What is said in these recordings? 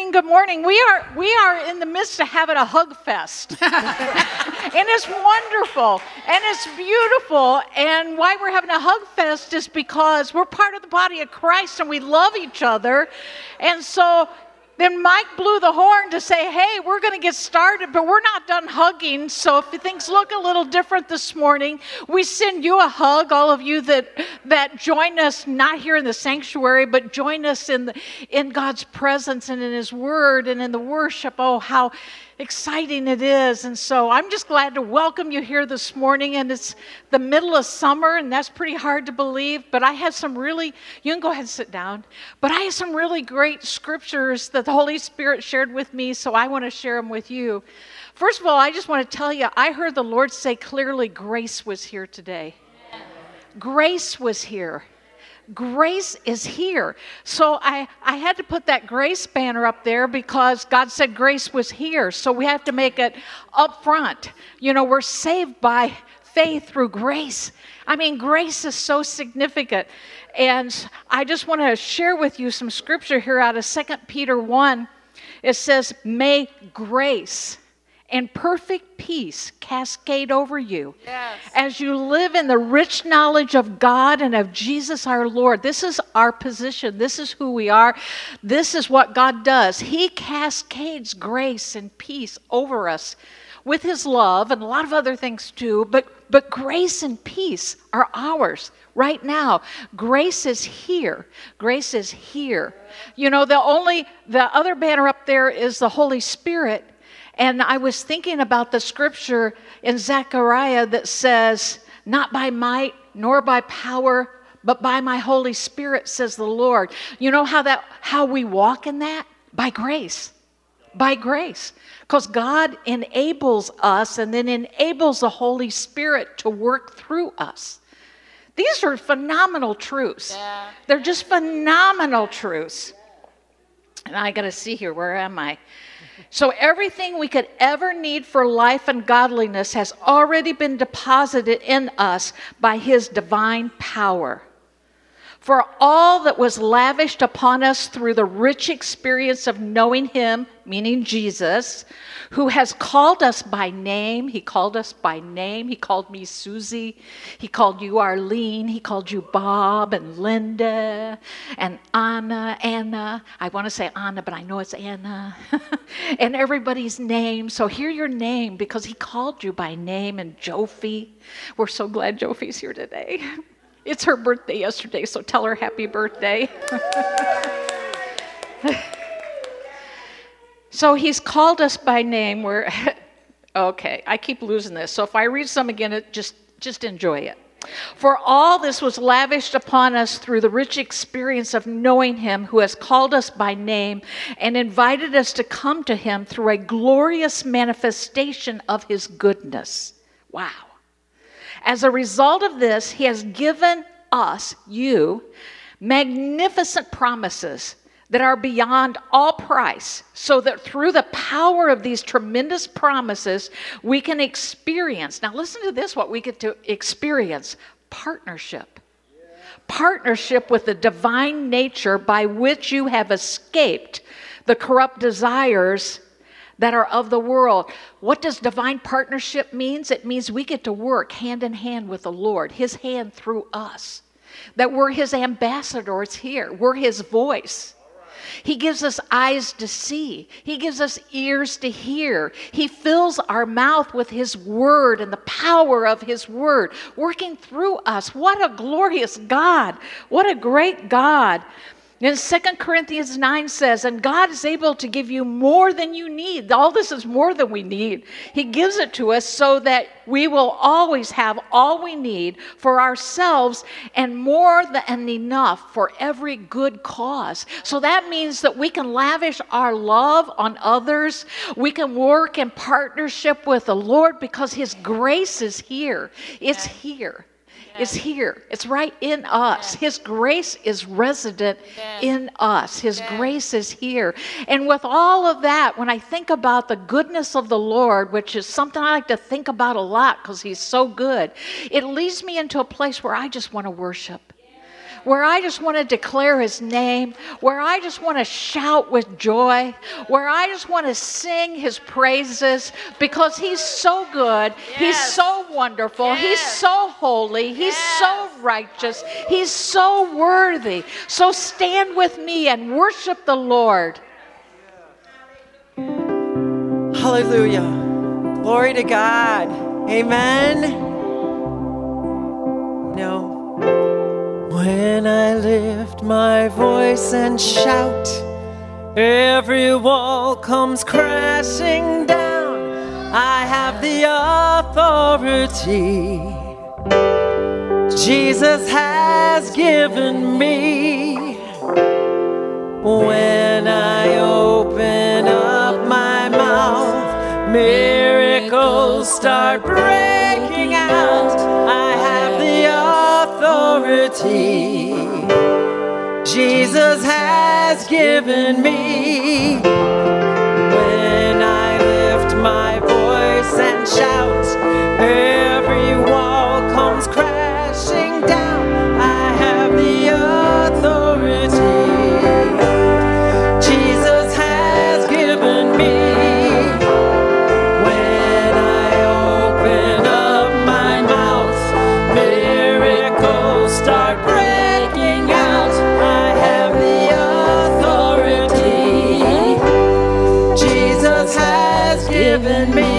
Good morning. We are in the midst of having a hug fest. And it's wonderful and it's beautiful. And why we're having a hug fest is because we're part of the body of Christ and we love each other. And so then Mike blew the horn to say, hey, we're going to get started, but we're not done hugging. So if things look a little different this morning, we send you a hug, all of you that join us, not here in the sanctuary, but join us in God's presence and in His Word and in the worship. Oh, how exciting it is. And so I'm just glad to welcome you here this morning. And it's the middle of summer, and that's pretty hard to believe. But I have you can go ahead and sit down. But I have some really great scriptures that the Holy Spirit shared with me, so I want to share them with you. First of all, I just want to tell you, I heard the Lord say clearly, grace was here today. Grace was here. Grace is here. So I had to put that grace banner up there because God said grace was here. So we have to make it up front. You know, we're saved by faith through grace. I mean, grace is so significant. And I just want to share with you some scripture here out of 2 Peter 1. It says, may grace and perfect peace cascade over you as you live in the rich knowledge of God and of Jesus our Lord. This is our position. This is who we are. This is what God does. He cascades grace and peace over us with His love and a lot of other things too, but grace and peace are ours right now. Grace is here. Grace is here. You know, the other banner up there is the Holy Spirit. And I was thinking about the scripture in Zechariah that says, not by might nor by power, but by my Holy Spirit, says the Lord. You know how we walk in that? By grace. By grace. Because God enables us and then enables the Holy Spirit to work through us. These are phenomenal truths. Yeah. They're just phenomenal truths. And I got to see here, where am I? So everything we could ever need for life and godliness has already been deposited in us by His divine power. For all that was lavished upon us through the rich experience of knowing Him, meaning Jesus, who has called us by name. He called us by name. He called me Susie. He called you Arlene. He called you Bob and Linda and Anna. I want to say Anna, but I know it's Anna. And everybody's name. So hear your name because He called you by name. And Jophie. We're so glad Jophie's here today. It's her birthday yesterday, so tell her happy birthday. So He's called us by name. Okay, I keep losing this. So if I read some again, just enjoy it. For all this was lavished upon us through the rich experience of knowing Him who has called us by name and invited us to come to Him through a glorious manifestation of His goodness. Wow. As a result of this, He has given us, you, magnificent promises that are beyond all price, so that through the power of these tremendous promises, we can experience, now listen to this, what we get to experience, partnership. Partnership with the divine nature by which you have escaped the corrupt desires that are of the world. What does divine partnership means? It means we get to work hand in hand with the Lord, His hand through us. That we're His ambassadors here. We're His voice. He gives us eyes to see. He gives us ears to hear. He fills our mouth with His word and the power of His word working through us. What a glorious God. What a great God. And 2 Corinthians 9 says, and God is able to give you more than you need. All this is more than we need. He gives it to us so that we will always have all we need for ourselves and more than enough for every good cause. So that means that we can lavish our love on others. We can work in partnership with the Lord because His grace is here. It's here. It's here. It's right in us. His grace is resident in us. His grace is here. And with all of that, when I think about the goodness of the Lord, which is something I like to think about a lot because He's so good, it leads me into a place where I just want to worship. where I just want to declare his name, where I just want to shout with joy, where I just want to sing his praises because he's so good, he's so wonderful, he's so holy, he's so righteous, he's so worthy. So stand with me and worship the Lord. Hallelujah. Glory to God. Amen. No. When I lift my voice and shout, every wall comes crashing down. I have the authority Jesus has given me. When I open up my mouth, miracles start breaking out. I have the authority Jesus has given me. When I lift my voice and shout, every wall comes crashing down. I have the authority Jesus has given me. When I open up my mouth, miracles start breaking out. I have the authority Jesus has given me.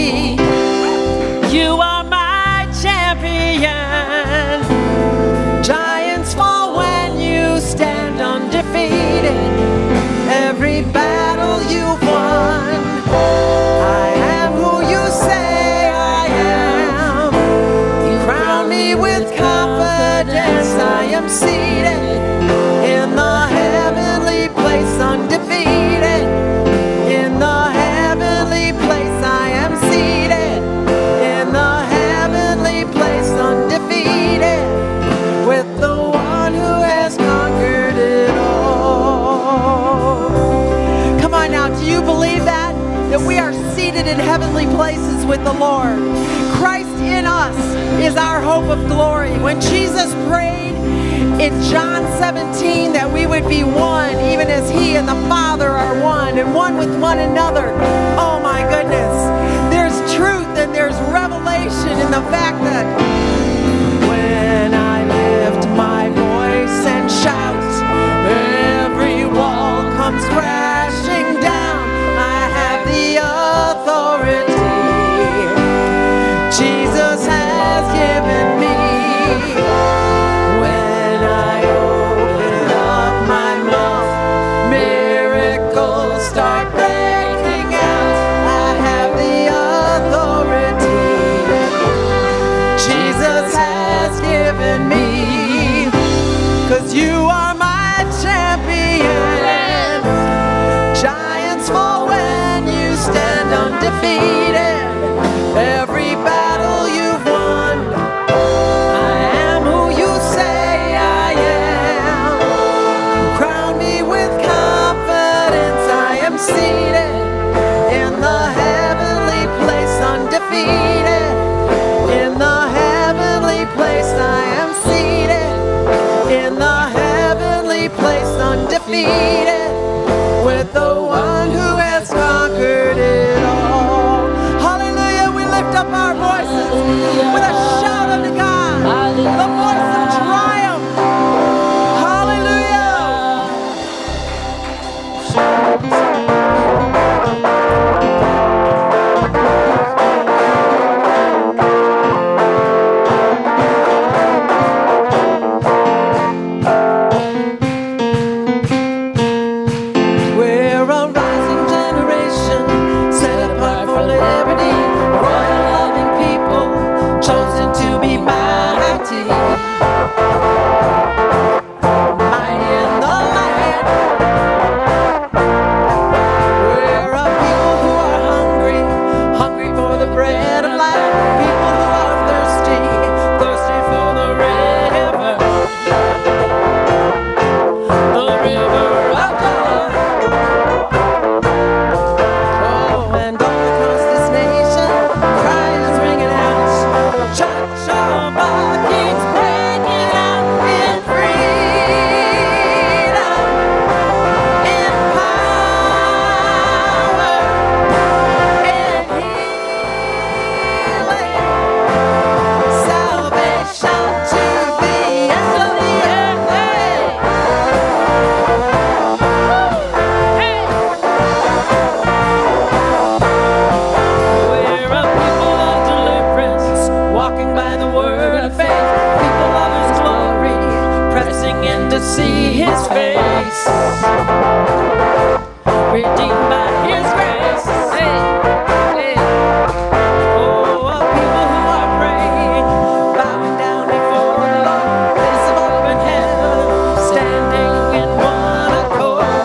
You are my champion. Giants fall when you stand undefeated. Every battle you've won, I am who you say I am. You crown me with confidence. I am seated in the heavenly place, undefeated. In the heavenly place, I am seated in the heavenly place, undefeated, with the one who has conquered it all. Come on now, do you believe that? That we are seated in heavenly places with the Lord. Christ in us is our hope of glory. When Jesus prayed in John 17 that we would be one, even as he and the Father are one, and one with one another. Oh my goodness. There's truth and there's revelation in the fact that when I lift my voice and shout, every wall comes crashing down. I have the authority Jesus has given me. When I open up my mouth, miracles start breaking out. I have the authority Jesus has given me. 'Cause you are my champion. Giants fall when you stand undefeated. Every battle you've won, I am who you say I am. Crown me with confidence. I am seated in the heavenly place, undefeated. In the heavenly place, I am seated in the heavenly place, undefeated, with the one who has conquered it all. Hallelujah. We lift up our voices with a shout unto God, the voice of triumph. Hallelujah. see his face. Redeemed by his grace. Hey, hey. Oh, a people who are praying, bowing down before the Lord, place of open heaven, standing in one accord.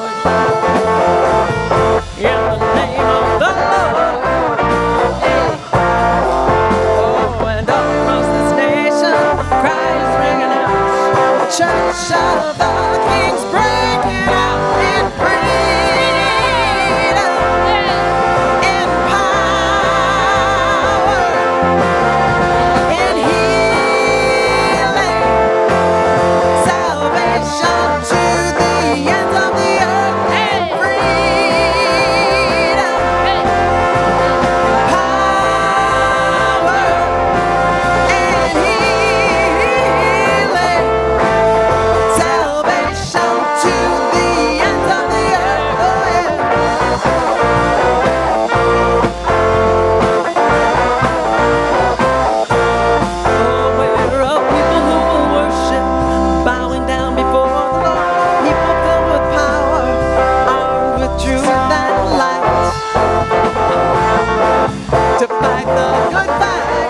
In the name of the Lord. Hey. Oh, and all across this nation, cry is ringing out. The church of the King's breaking out in freedom, in power, in healing, salvation to the ends of the earth, and freedom, power, and healing, salvation to the ends of the earth. Oh, yeah. Oh, we're a people who will worship, bowing down before the Lord. People filled with power, armed with truth and light, to fight the good fight.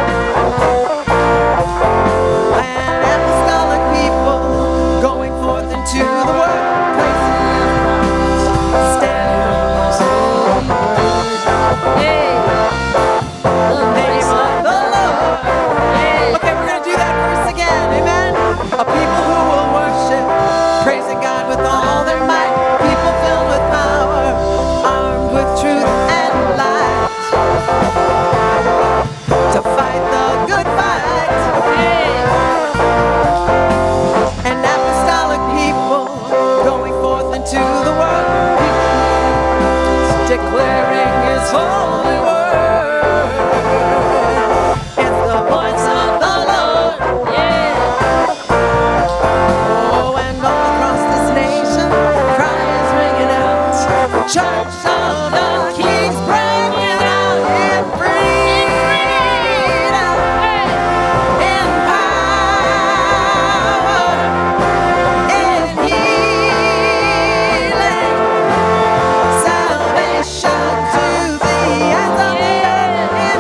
And apostolic people going forth into the world, placing their hearts, standing on His holy word. Hey, the name of the Lord. Okay, we're gonna do that verse again. Amen. A people who will worship, praising God with all their might. People filled with power, armed with truth and light, to fight the good fight. And apostolic people going forth into the world, declaring His holy word. It's the voice of the Lord. Yeah. Oh, and all across this nation, cry is ringing out. The church of the King's breaking out in freedom, in power, in healing, salvation to the ends of the earth, in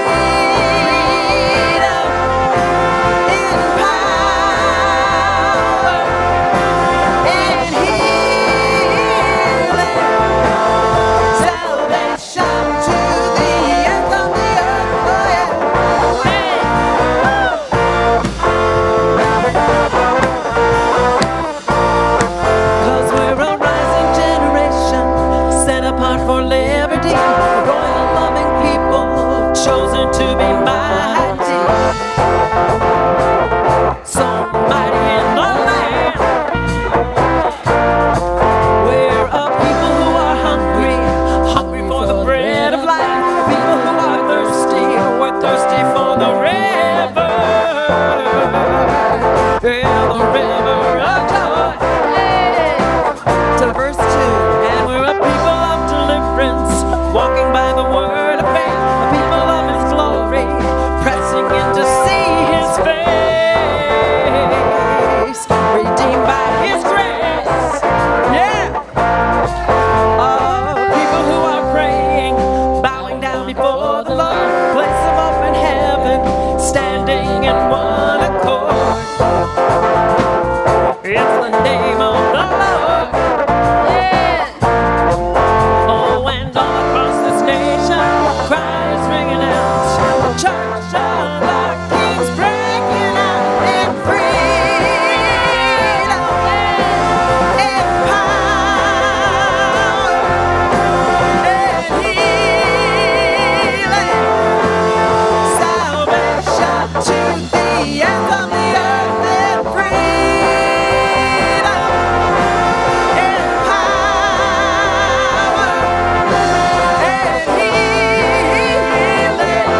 freedom, in power, in healing, salvation to the ends of the earth. Oh, yeah. Cause we're a rising generation, set apart for liberty, royal loving people, chosen to be mighty. So mighty in the land. We're a people who are hungry, hungry for the bread of life. People who are thirsty, we're thirsty for the river. Yeah, the river of joy. To verse 2, and we're a people of deliverance, walking by the word of faith, a people of His glory, pressing in to see His face, redeemed by His grace. Yeah. People who are praying, bowing down before the Lord, place of open heaven, standing in one accord. It's the name of the Lord. Yeah. Oh, and all across this nation, cry is ringing out. The church of the King's breaking out in freedom, in power, in healing, salvation to the ends of the earth, in freedom, in power, in healing,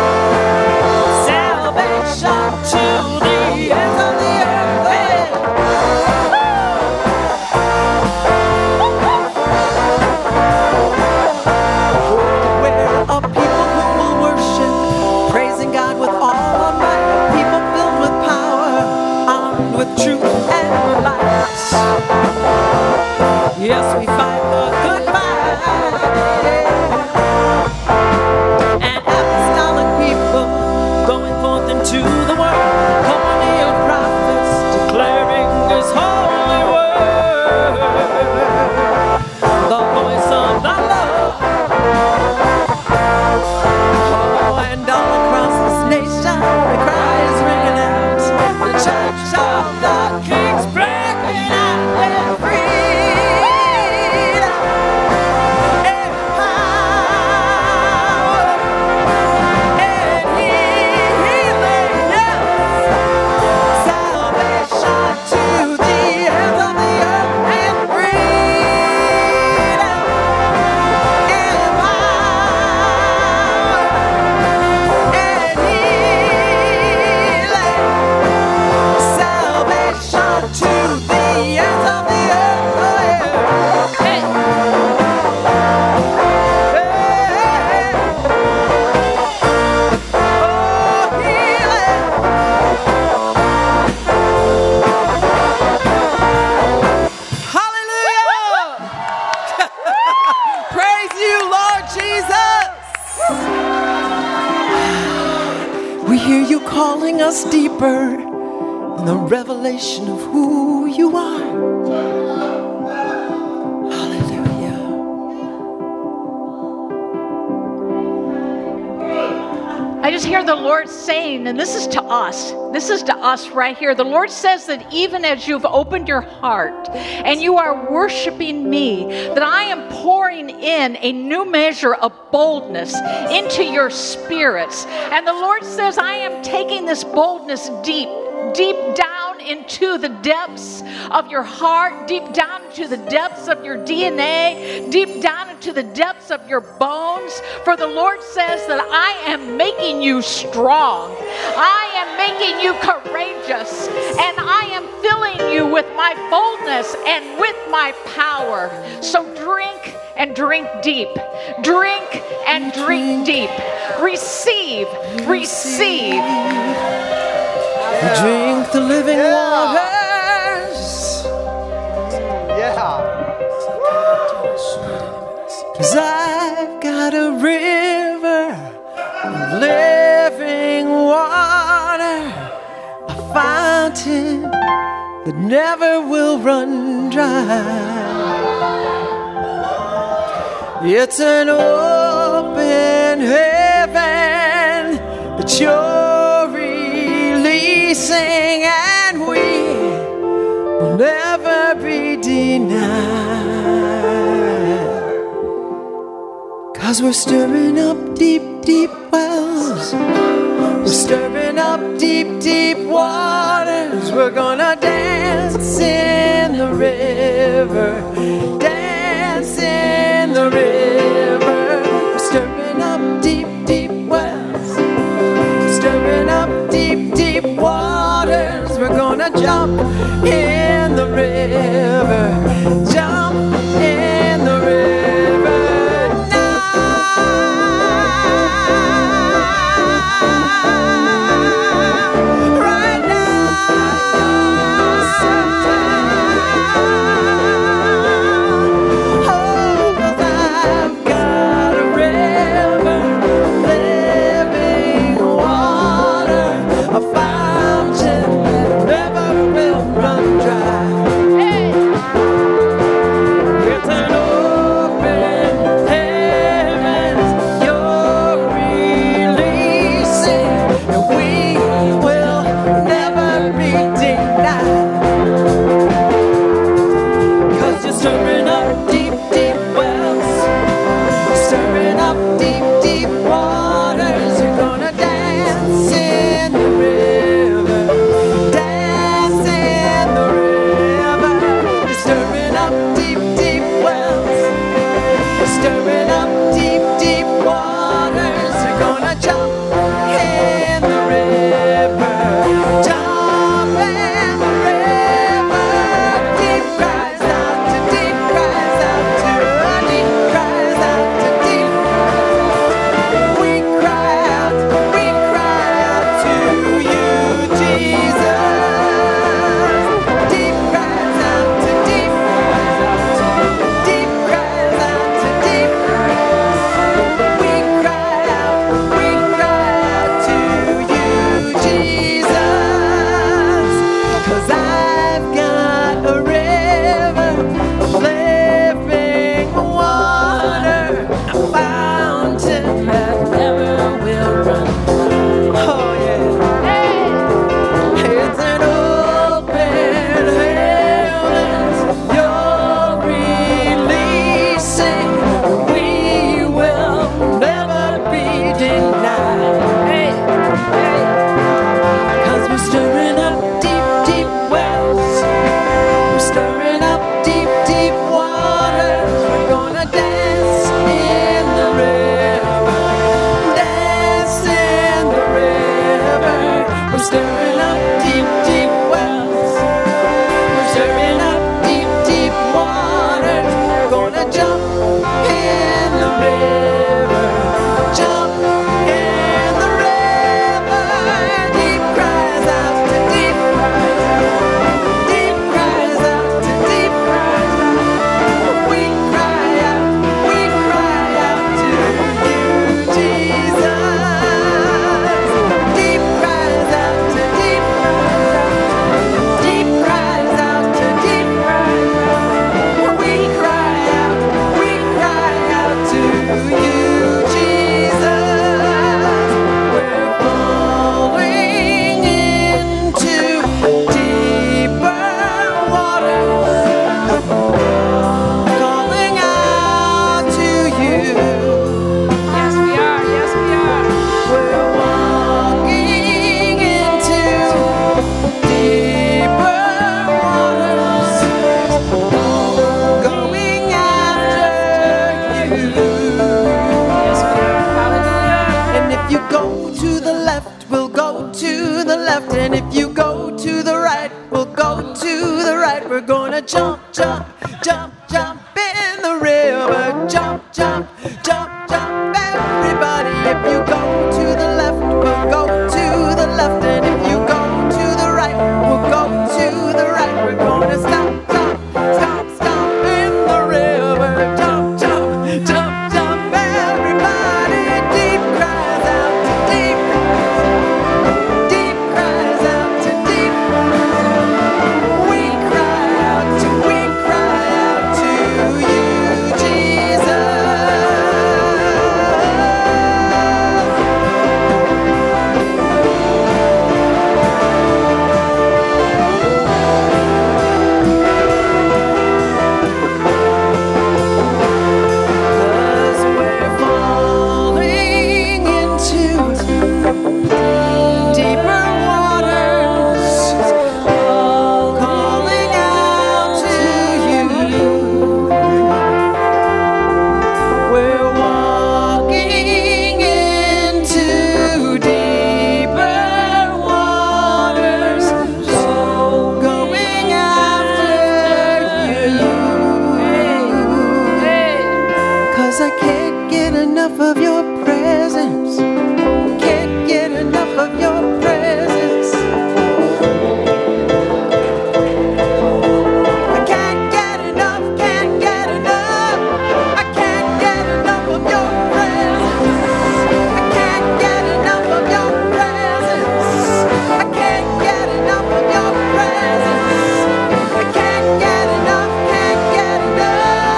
salvation to the ends of the earth. We're a people who will worship, praising God with all our might. People filled with power, armed with truth and light. Yes, we fight the good fight. And apostolic people going forth into the world, company of prophets declaring His holy word. The voice of the Lord. Oh, and all across this nation, the cry is ringing out. The church of the King's breaking out and freedom and power and healing, yes. Salvation to the ends of the earth and freedom and power and healing. Salvation to the ends of the earth. Oh, yeah. Hey. Hey. Oh, healing. Hallelujah. Praise you, Lord Jesus. We hear you calling us deeper in the revelation of who you are. Hallelujah. I just hear the Lord saying, and this is to us right here. The Lord says that even as you've opened your heart and you are worshiping me, that I am pouring in a new measure of boldness into your spirits. And the Lord says, I am taking this boldness deep down into the depths of your heart, deep down into the depths of your DNA, deep down into the depths of your bones. For the Lord says that I am making you strong. I am making you courageous. And I am filling you with my boldness and with my power. So drink and drink deep. Drink and drink deep. Receive. Drink the living waters. Yeah. 'Cause I've got a river of living water, a fountain that never will run dry. It's an open heaven that you're releasing, and we will never be denied. 'Cause we're stirring up deep, deep wells. We're stirring up deep, deep waters. We're gonna dance in the river. Dance in the river. We're stirring up deep, deep wells. Stirring up deep, deep waters. We're gonna jump in the river. Jump in the river now. Right now. Oh, 'cause I've got a river, living water, a fountain that never will run dry. It's an open heavens you're releasing, and we will never be denied. 'Cause you're stirring up deep, deep wells, stirring up deep, deep waters. You're gonna dance in the river, dance in the river. You're stirring up deep, deep wells, stirring up deep, deep waters. You're gonna jump in the river, jump in the river. Deep cries out to deep cries we'll go to the right. We're gonna jump, jump, jump, jump in the river. Jump, jump, jump, jump, everybody. If you go to the left, we'll go to the left. And if you go to the right, we'll go to the right. We're gonna stop, stop, stop, stop in the river. Jump, jump, jump, jump, everybody. Deep cries out to deep. Deep cries out to deep. We cry out to you, Jesus. I can't get enough of your presence. Can't get enough of your presence. I can't get enough, can't get enough. I can't get enough of your presence. I can't get enough of your presence. I can't get enough of your presence. I can't get enough, can't get enough.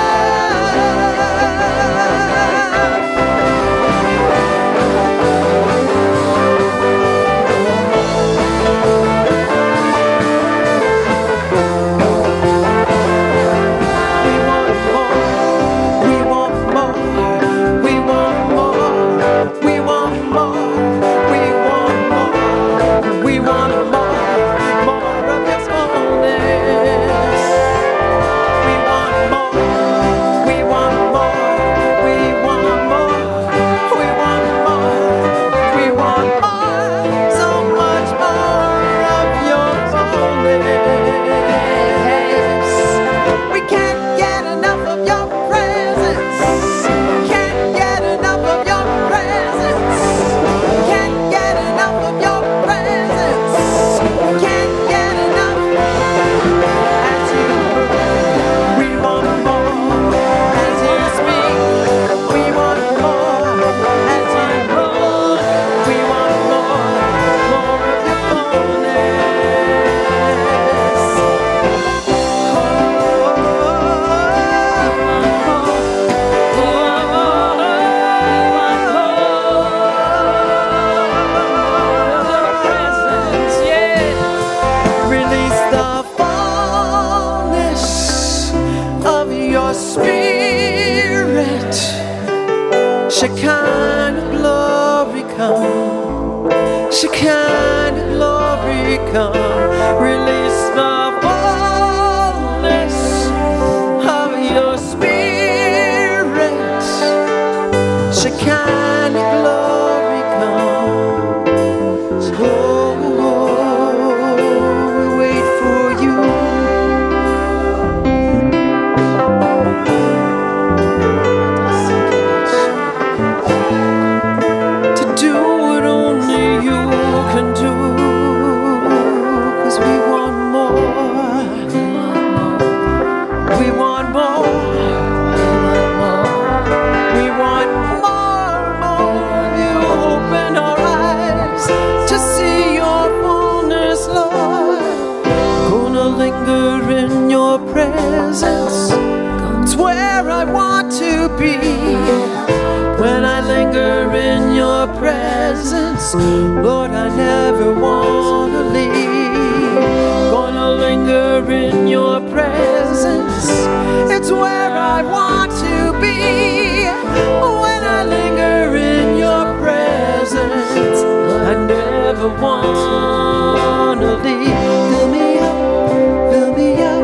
Shekinah glory come, Shekinah glory come, release the fullness of your spirit. Shekinah glory come. Oh, we wait for you. It's where I want to be. When I linger in your presence, Lord, I never want to leave. Gonna linger in your presence. It's where I want to be. When I linger in your presence, I never want to leave. Fill me up, fill me up.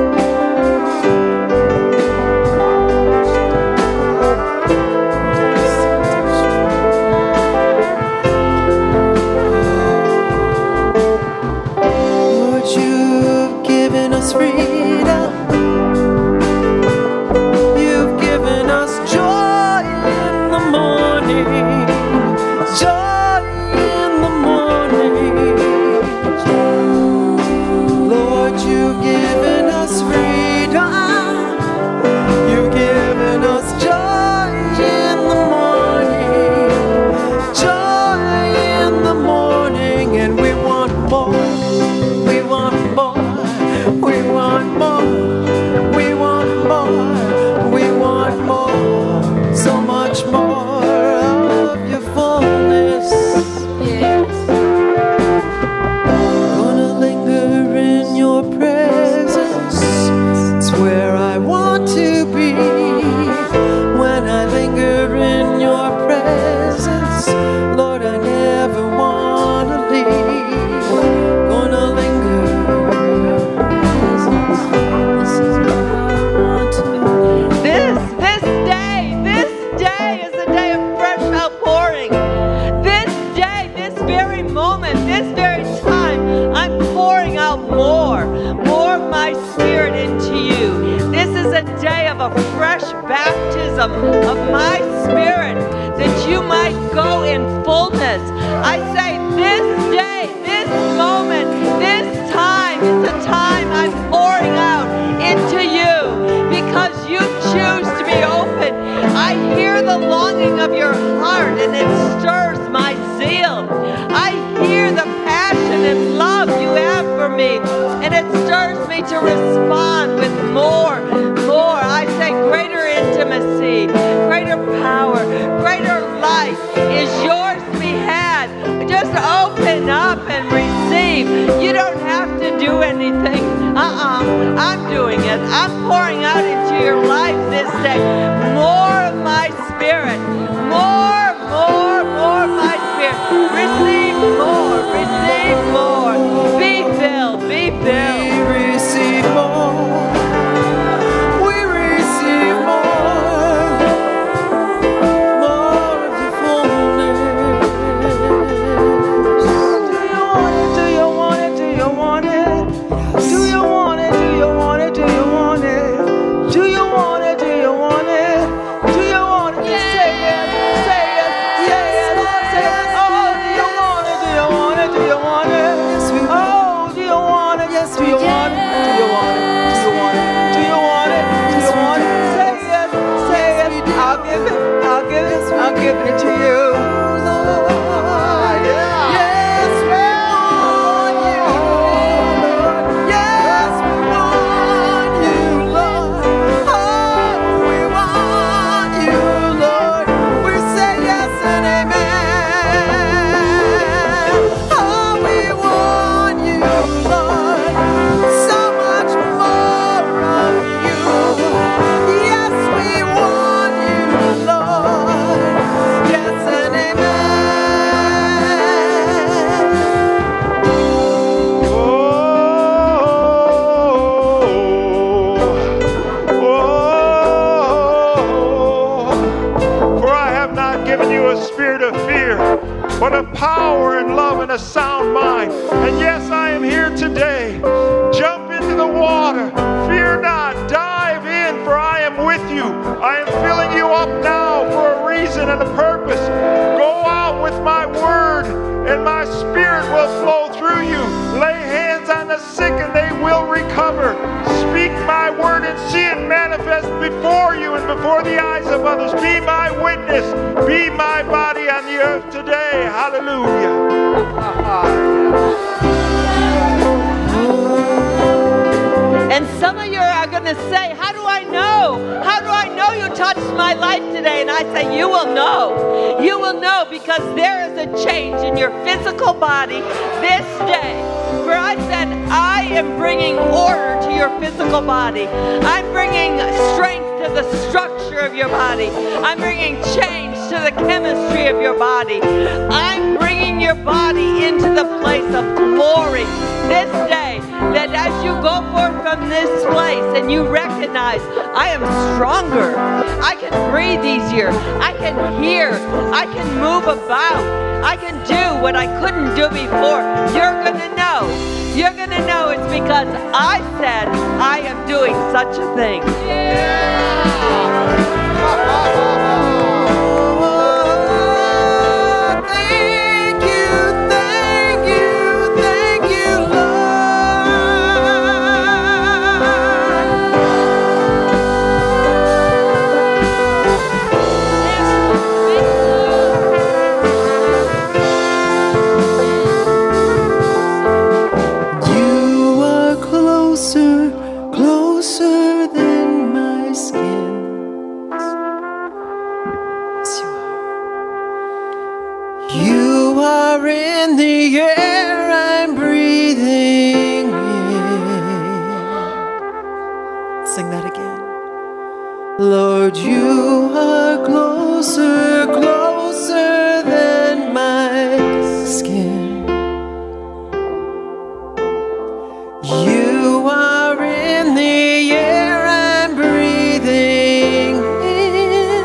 Would you us freedom. You've given us joy in the morning. Joy in the morning. Lord, you've given us freedom. You've given us joy in the morning. Joy in the morning. And we want more. We want more. We want more. We want more. We want more. So much more of your fullness. Yes. Gonna linger in your presence. It's where I want to be. When I linger in your presence, Lord, I never want to leave. Gonna linger in your presence. This is where I want to be. This day is a day of fresh outpouring. This day, this very moment, this very time, I'm pouring out more of my spirit into you. This is a day of a fresh baptism of my spirit that you might go in fullness. I say this day, this moment, this time is the time I'm pouring out into you because you choose to be open. I hear the longing of your heart and it stirs my zeal. I hear the passion and love you have for me and it stirs me to respond with more. I say greater intimacy, greater power, greater life is yours to be had. Just open up and receive. You don't have to do anything. I'm doing it. I'm pouring out into your life this day. More of my spirit. More of my spirit. Receive more. Receive more. Be filled. Be filled. We receive more. We receive more. More of your fullness. Do you want it? Do you want it? Do you want it? Do you want it? Do you want it? Do you want it? Do you want it? Do you want it? Do you want it? Just say yes. Say yes. Say yes. Say yes. Oh, do you want it? Do you want it? Do you want it? Yes, we want. Oh, do you want it? Yes, we want it. Do you want it? Do you want it? Do you want it? Do you want it? Say yes. Say yes. I'll give it. I'll give it. I'm giving it to you. Yes, we want you, Lord. Yes, we want you, Lord. Oh, we want you, Lord. We say yes and amen. Oh, we want you, Lord. So much more of you. Yes, we want you, Lord. Yes and amen. For I have not given you a spirit of fear, but of power and love and a sound mind. And yes, I am here today. Jump into the water. Fear not. Dive in, for I am with you. I am filling you up now for a reason and a purpose. Go out with my word, and my spirit will flow through you. Lay hands on the sick, and they will recover. Speak my word and see it manifest before you and before the eyes of others. Be my witness. Be my body on the earth today. Hallelujah. And some of you are going to say, how do I know? How do I know you touched my life today? And I say, you will know. You will know because there is a change in your physical body this day. For I said, I am bringing order to your physical body. I'm bringing strength to the structure of your body. I'm bringing change to the chemistry of your body. I'm bringing your body into the place of glory this day, that as you go forth from this place and you recognize, I am stronger. I can breathe easier. I can hear. I can move about. I can do what I couldn't do before. You're going to know you're going to know it's because I said I am doing such a thing. Closer than my skin. You are in the air I'm breathing in. Sing that again. Lord, you are closer, closer than my skin. You are in the air I'm breathing in.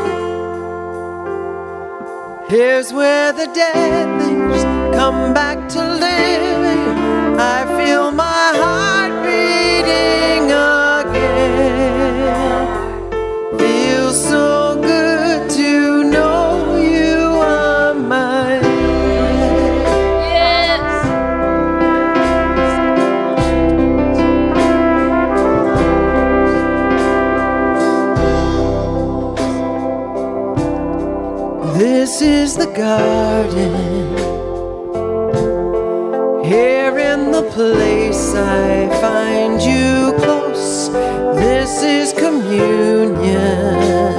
Here's where the dead things come back to living. I feel my heart beating again. Feels so good to know you are my friend. Yes. This is the garden. Here in the place I find you close. This is communion.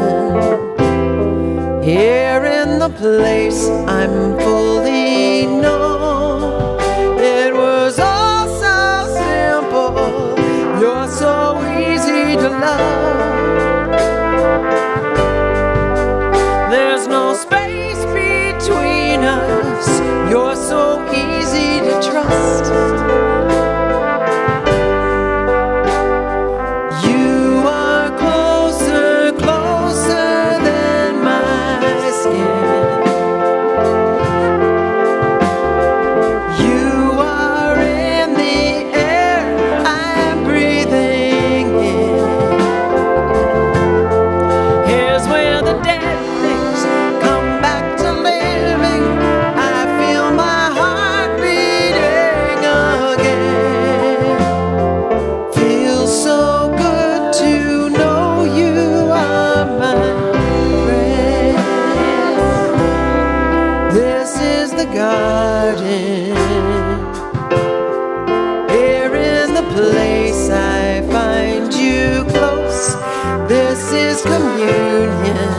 Here in the place I'm fully known. It was all so simple. You're so easy to love. There's no space between us. You're so easy to trust. You are closer, closer than my skin. You are in the air I'm breathing in. Here's where the dead things come back to living. I feel my heart beating again. Feels so good to know you are my friend. This is the garden. Here in the place I find you close. This is communion.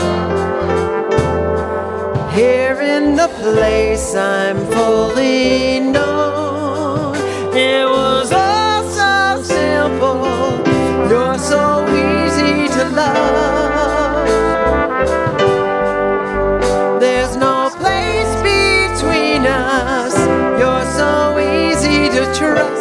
Here in the place I'm fully known. It was all so simple. You're so easy to love. There's no place between us. You're so easy to trust.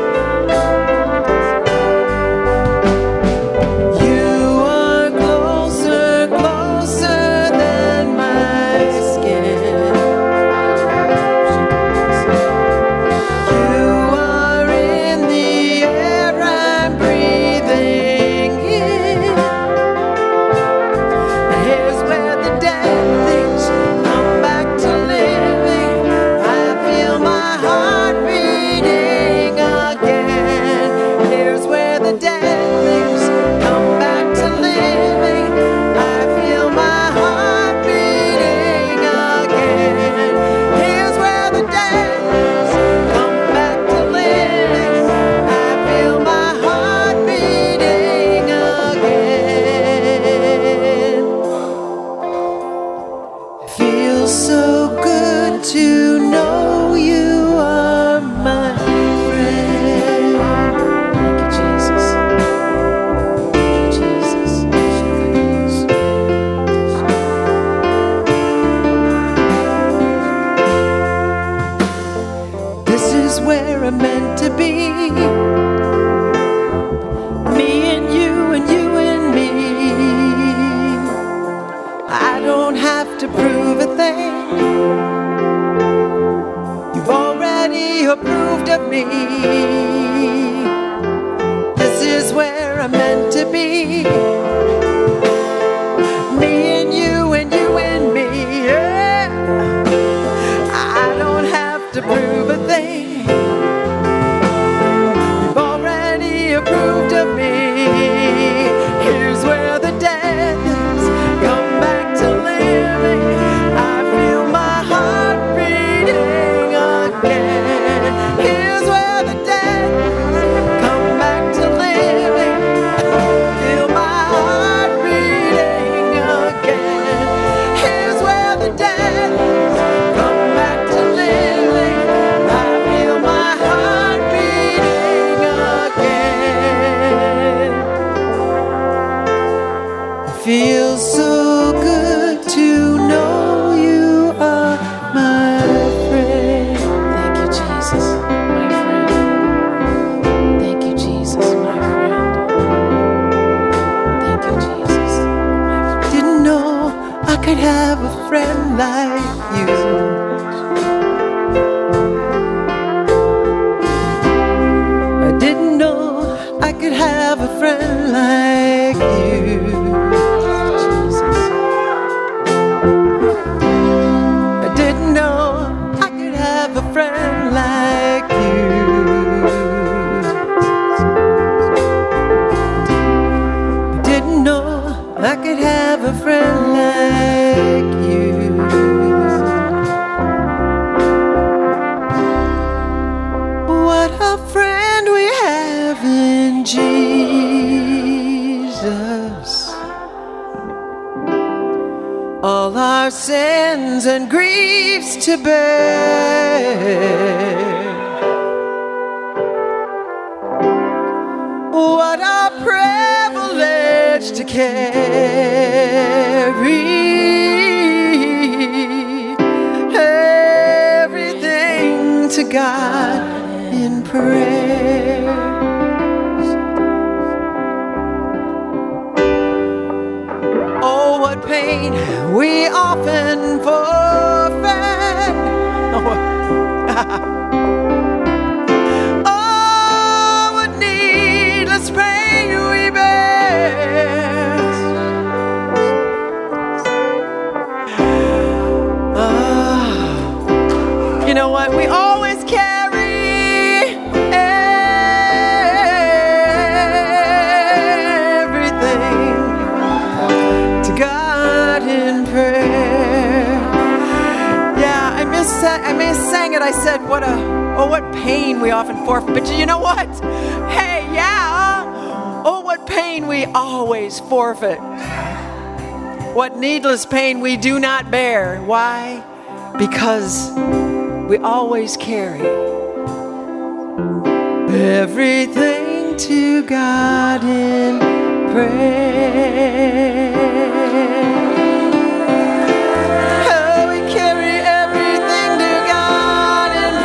You are closer, closer than my skin. You are in the air I'm breathing in. Here's where the dead things come back to living. I feel my heart beating again. Here's where the dead things come back to living. I feel my heart beating again. Here's where the dead things come back to living. I feel my heart beating again. Feels so good to know you are my friend. Thank you, Jesus. to be. Me and you and you and me, yeah. I don't have to prove a thing. You've already approved of me. Here's where the dead come back to living. I feel my heart beating again. Here's where the dead come back to living. Feel my heart beating again. Here's where the dead come back to living. I feel my heart beating again. It feels so good to know you are my friend. Thank you, Jesus, my friend. Thank you, Jesus, my friend. Thank you, Jesus, my friend. Didn't know I could have a friend like you. I didn't know I could have a friend like you. Jesus. I didn't know I could have a friend like you. I didn't know I could have a friend like you. What a friend we have in Jesus. All our sins and griefs to bear. What a privilege to carry everything to God in prayer. Oh, what pain we often forfeit. Oh, what needless pain we bear. You know what? We always carry everything to God in prayer. Yeah, I sang it. I said, what pain we often forfeit. But you know what? Hey, yeah. Oh, what pain we always forfeit. What needless pain we do not bear. Why? Because we always carry everything to God in prayer. Oh, we carry everything to God in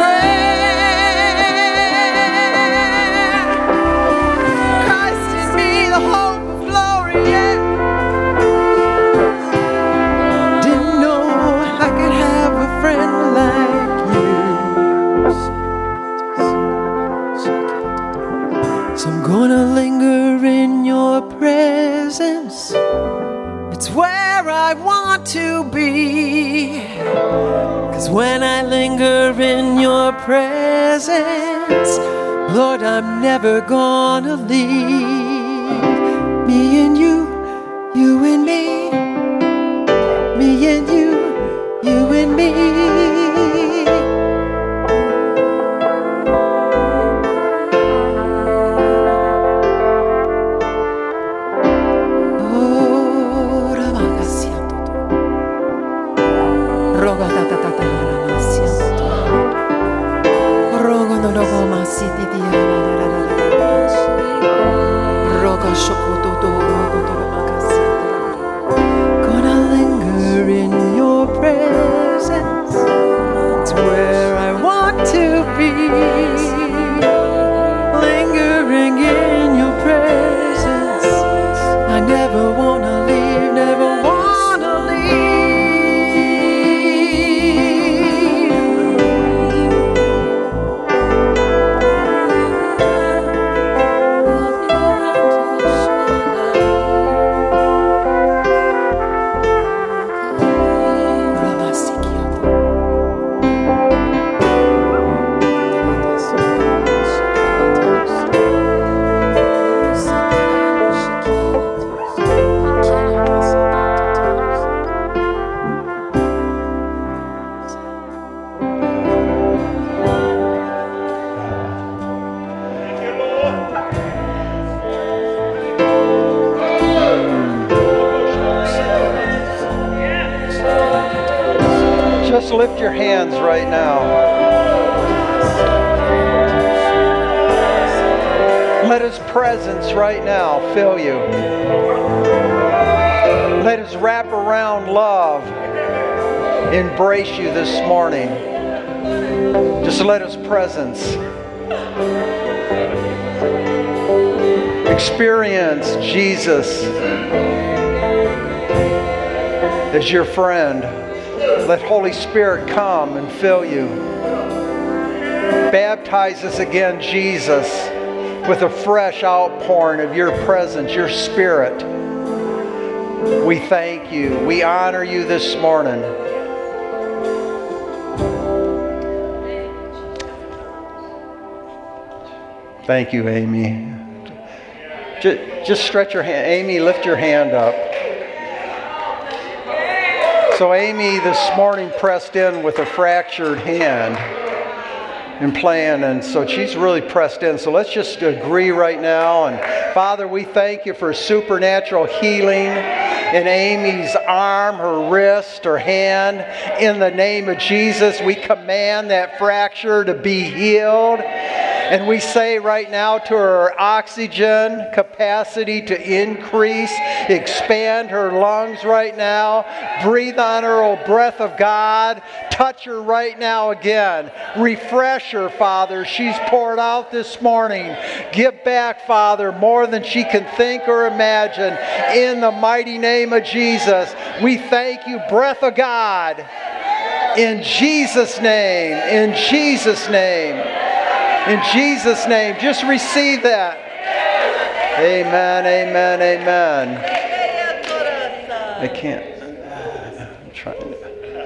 prayer. Christ in me, the hope of glory, yeah. Didn't know I could have a friend like you. So I'm gonna linger in your presence. It's where I want to be. 'Cause when I linger in your presence, Lord, I'm never gonna leave. Me and you and me. Me and you and me. Gonna linger in your presence. Just lift your hands right now. Let His presence right now fill you. Let His wraparound love embrace you this morning. Just let His presence experience Jesus as your friend. Let Holy Spirit come and fill you. Baptize us again, Jesus, with a fresh outpouring of your presence, your Spirit. We thank you. We honor you this morning. Thank you, Amy. Just stretch your hand. Amy, lift your hand up. So Amy this morning pressed in with a fractured hand and playing, and so she's really pressed in. So let's just agree right now. And Father, we thank you for supernatural healing in Amy's arm, her wrist, her hand. In the name of Jesus, we command that fracture to be healed. And we say right now to her oxygen capacity to increase, expand her lungs right now. Breathe on her, O breath of God. Touch her right now again. Refresh her, Father. She's poured out this morning. Give back, Father, more than she can think or imagine. In the mighty name of Jesus, we thank you, breath of God. In Jesus' name, in Jesus' name. In Jesus' name, just receive that. Amen, amen, amen. I can't. I'm trying to.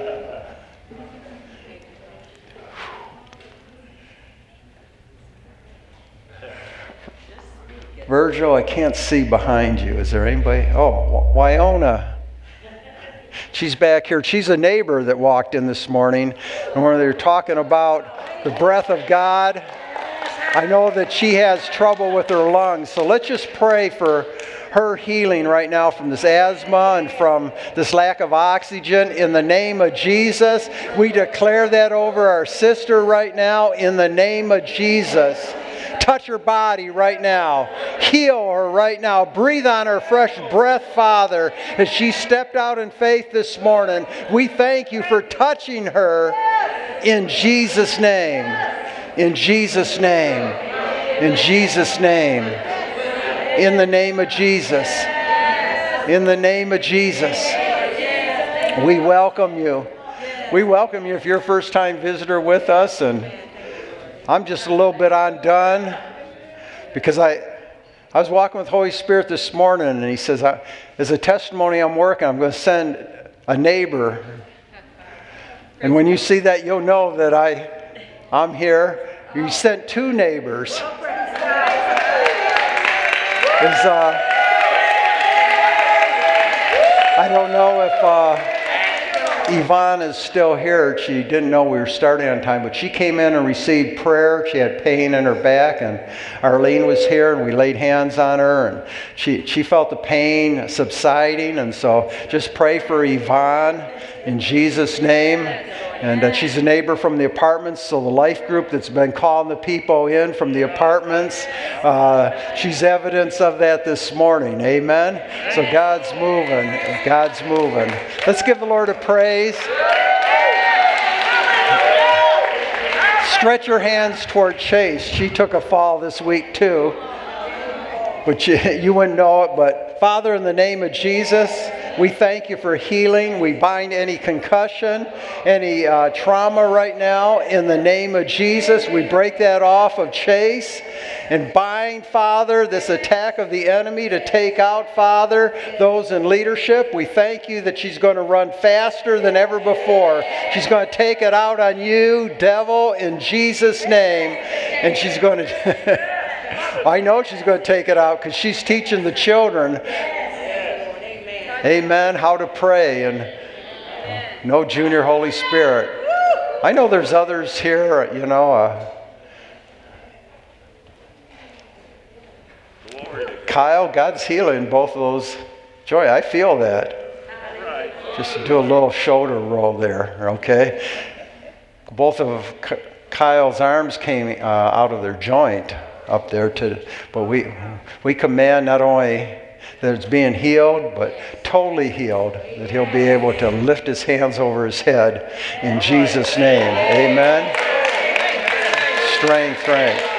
Virgil, I can't see behind you. Is there anybody? Oh, Wyona. She's back here. She's a neighbor that walked in this morning. And when they were talking about the breath of God, I know that she has trouble with her lungs. So let's just pray for her healing right now from this asthma and from this lack of oxygen. In the name of Jesus, we declare that over our sister right now. In the name of Jesus. Touch her body right now. Heal her right now. Breathe on her fresh breath, Father, as she stepped out in faith this morning. We thank you for touching her in Jesus' name. In Jesus' name. In Jesus' name. In the name of Jesus. In the name of Jesus. We welcome you. We welcome you if you're a first-time visitor with us, and I'm just a little bit undone because I was walking with Holy Spirit this morning, and He says, as a testimony I'm working, I'm going to send a neighbor. And when you see that, you'll know that I'm here. You sent two neighbors. I don't know if Yvonne is still here. She didn't know we were starting on time, but she came in and received prayer. She had pain in her back, and Arlene was here, and we laid hands on her, and she felt the pain subsiding. And so just pray for Yvonne in Jesus' name. And she's a neighbor from the apartments, so the life group that's been calling the people in from the apartments, she's evidence of that this morning. Amen? So God's moving. God's moving. Let's give the Lord a praise. Stretch your hands toward Chase. She took a fall this week too. But you wouldn't know it. But Father, in the name of Jesus, we thank you for healing. We bind any concussion, any trauma right now. In the name of Jesus, we break that off of Chase and bind, Father, this attack of the enemy to take out, Father, those in leadership. We thank you that she's going to run faster than ever before. She's going to take it out on you, devil, in Jesus' name. And she's going to... I know she's going to take it out because she's teaching the children, amen, how to pray, and no junior Holy Spirit. I know there's others here, Kyle, God's healing both of those. Joy, I feel that. Just do a little shoulder roll there, okay? Both of Kyle's arms came out of their joint up there, but we command not only that it's being healed, but totally healed, that he'll be able to lift his hands over his head in Jesus' name. Amen. Strength.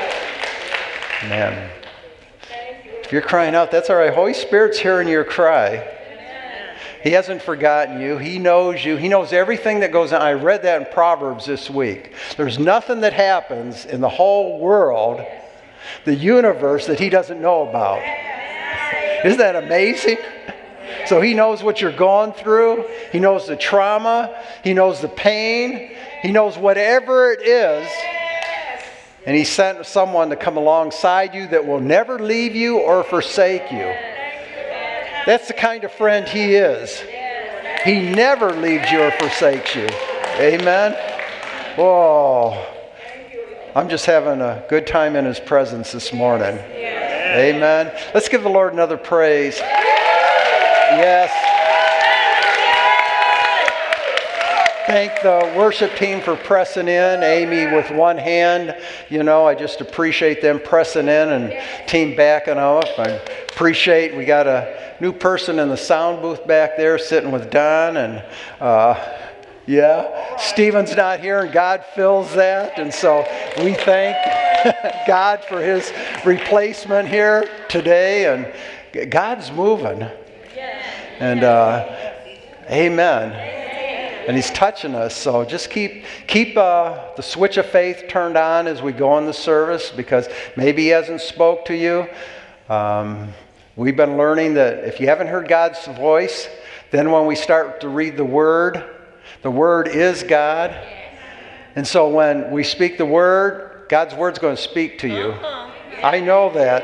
Man. If you're crying out, that's all right. Holy Spirit's hearing your cry. He hasn't forgotten you. He knows you. He knows everything that goes on. I read that in Proverbs this week. There's nothing that happens in the whole world, the universe, that he doesn't know about. Isn't that amazing? So he knows what you're going through. He knows the trauma. He knows the pain. He knows whatever it is. And he sent someone to come alongside you that will never leave you or forsake you. That's the kind of friend he is. He never leaves you or forsakes you. Amen? Whoa. I'm just having a good time in his presence this morning. Amen. Let's give the Lord another praise. Yes. Thank the worship team for pressing in. Amy with one hand. I just appreciate them pressing in and team backing up. I appreciate we got a new person in the sound booth back there sitting with Don. And Stephen's not here and God fills that. And so we thank God for his replacement here today. And God's moving. And amen. And he's touching us, so just keep the switch of faith turned on as we go in the service, because maybe he hasn't spoke to you. We've been learning that if you haven't heard God's voice, then when we start to read the Word is God. And so when we speak the Word, God's Word's going to speak to you. I know that.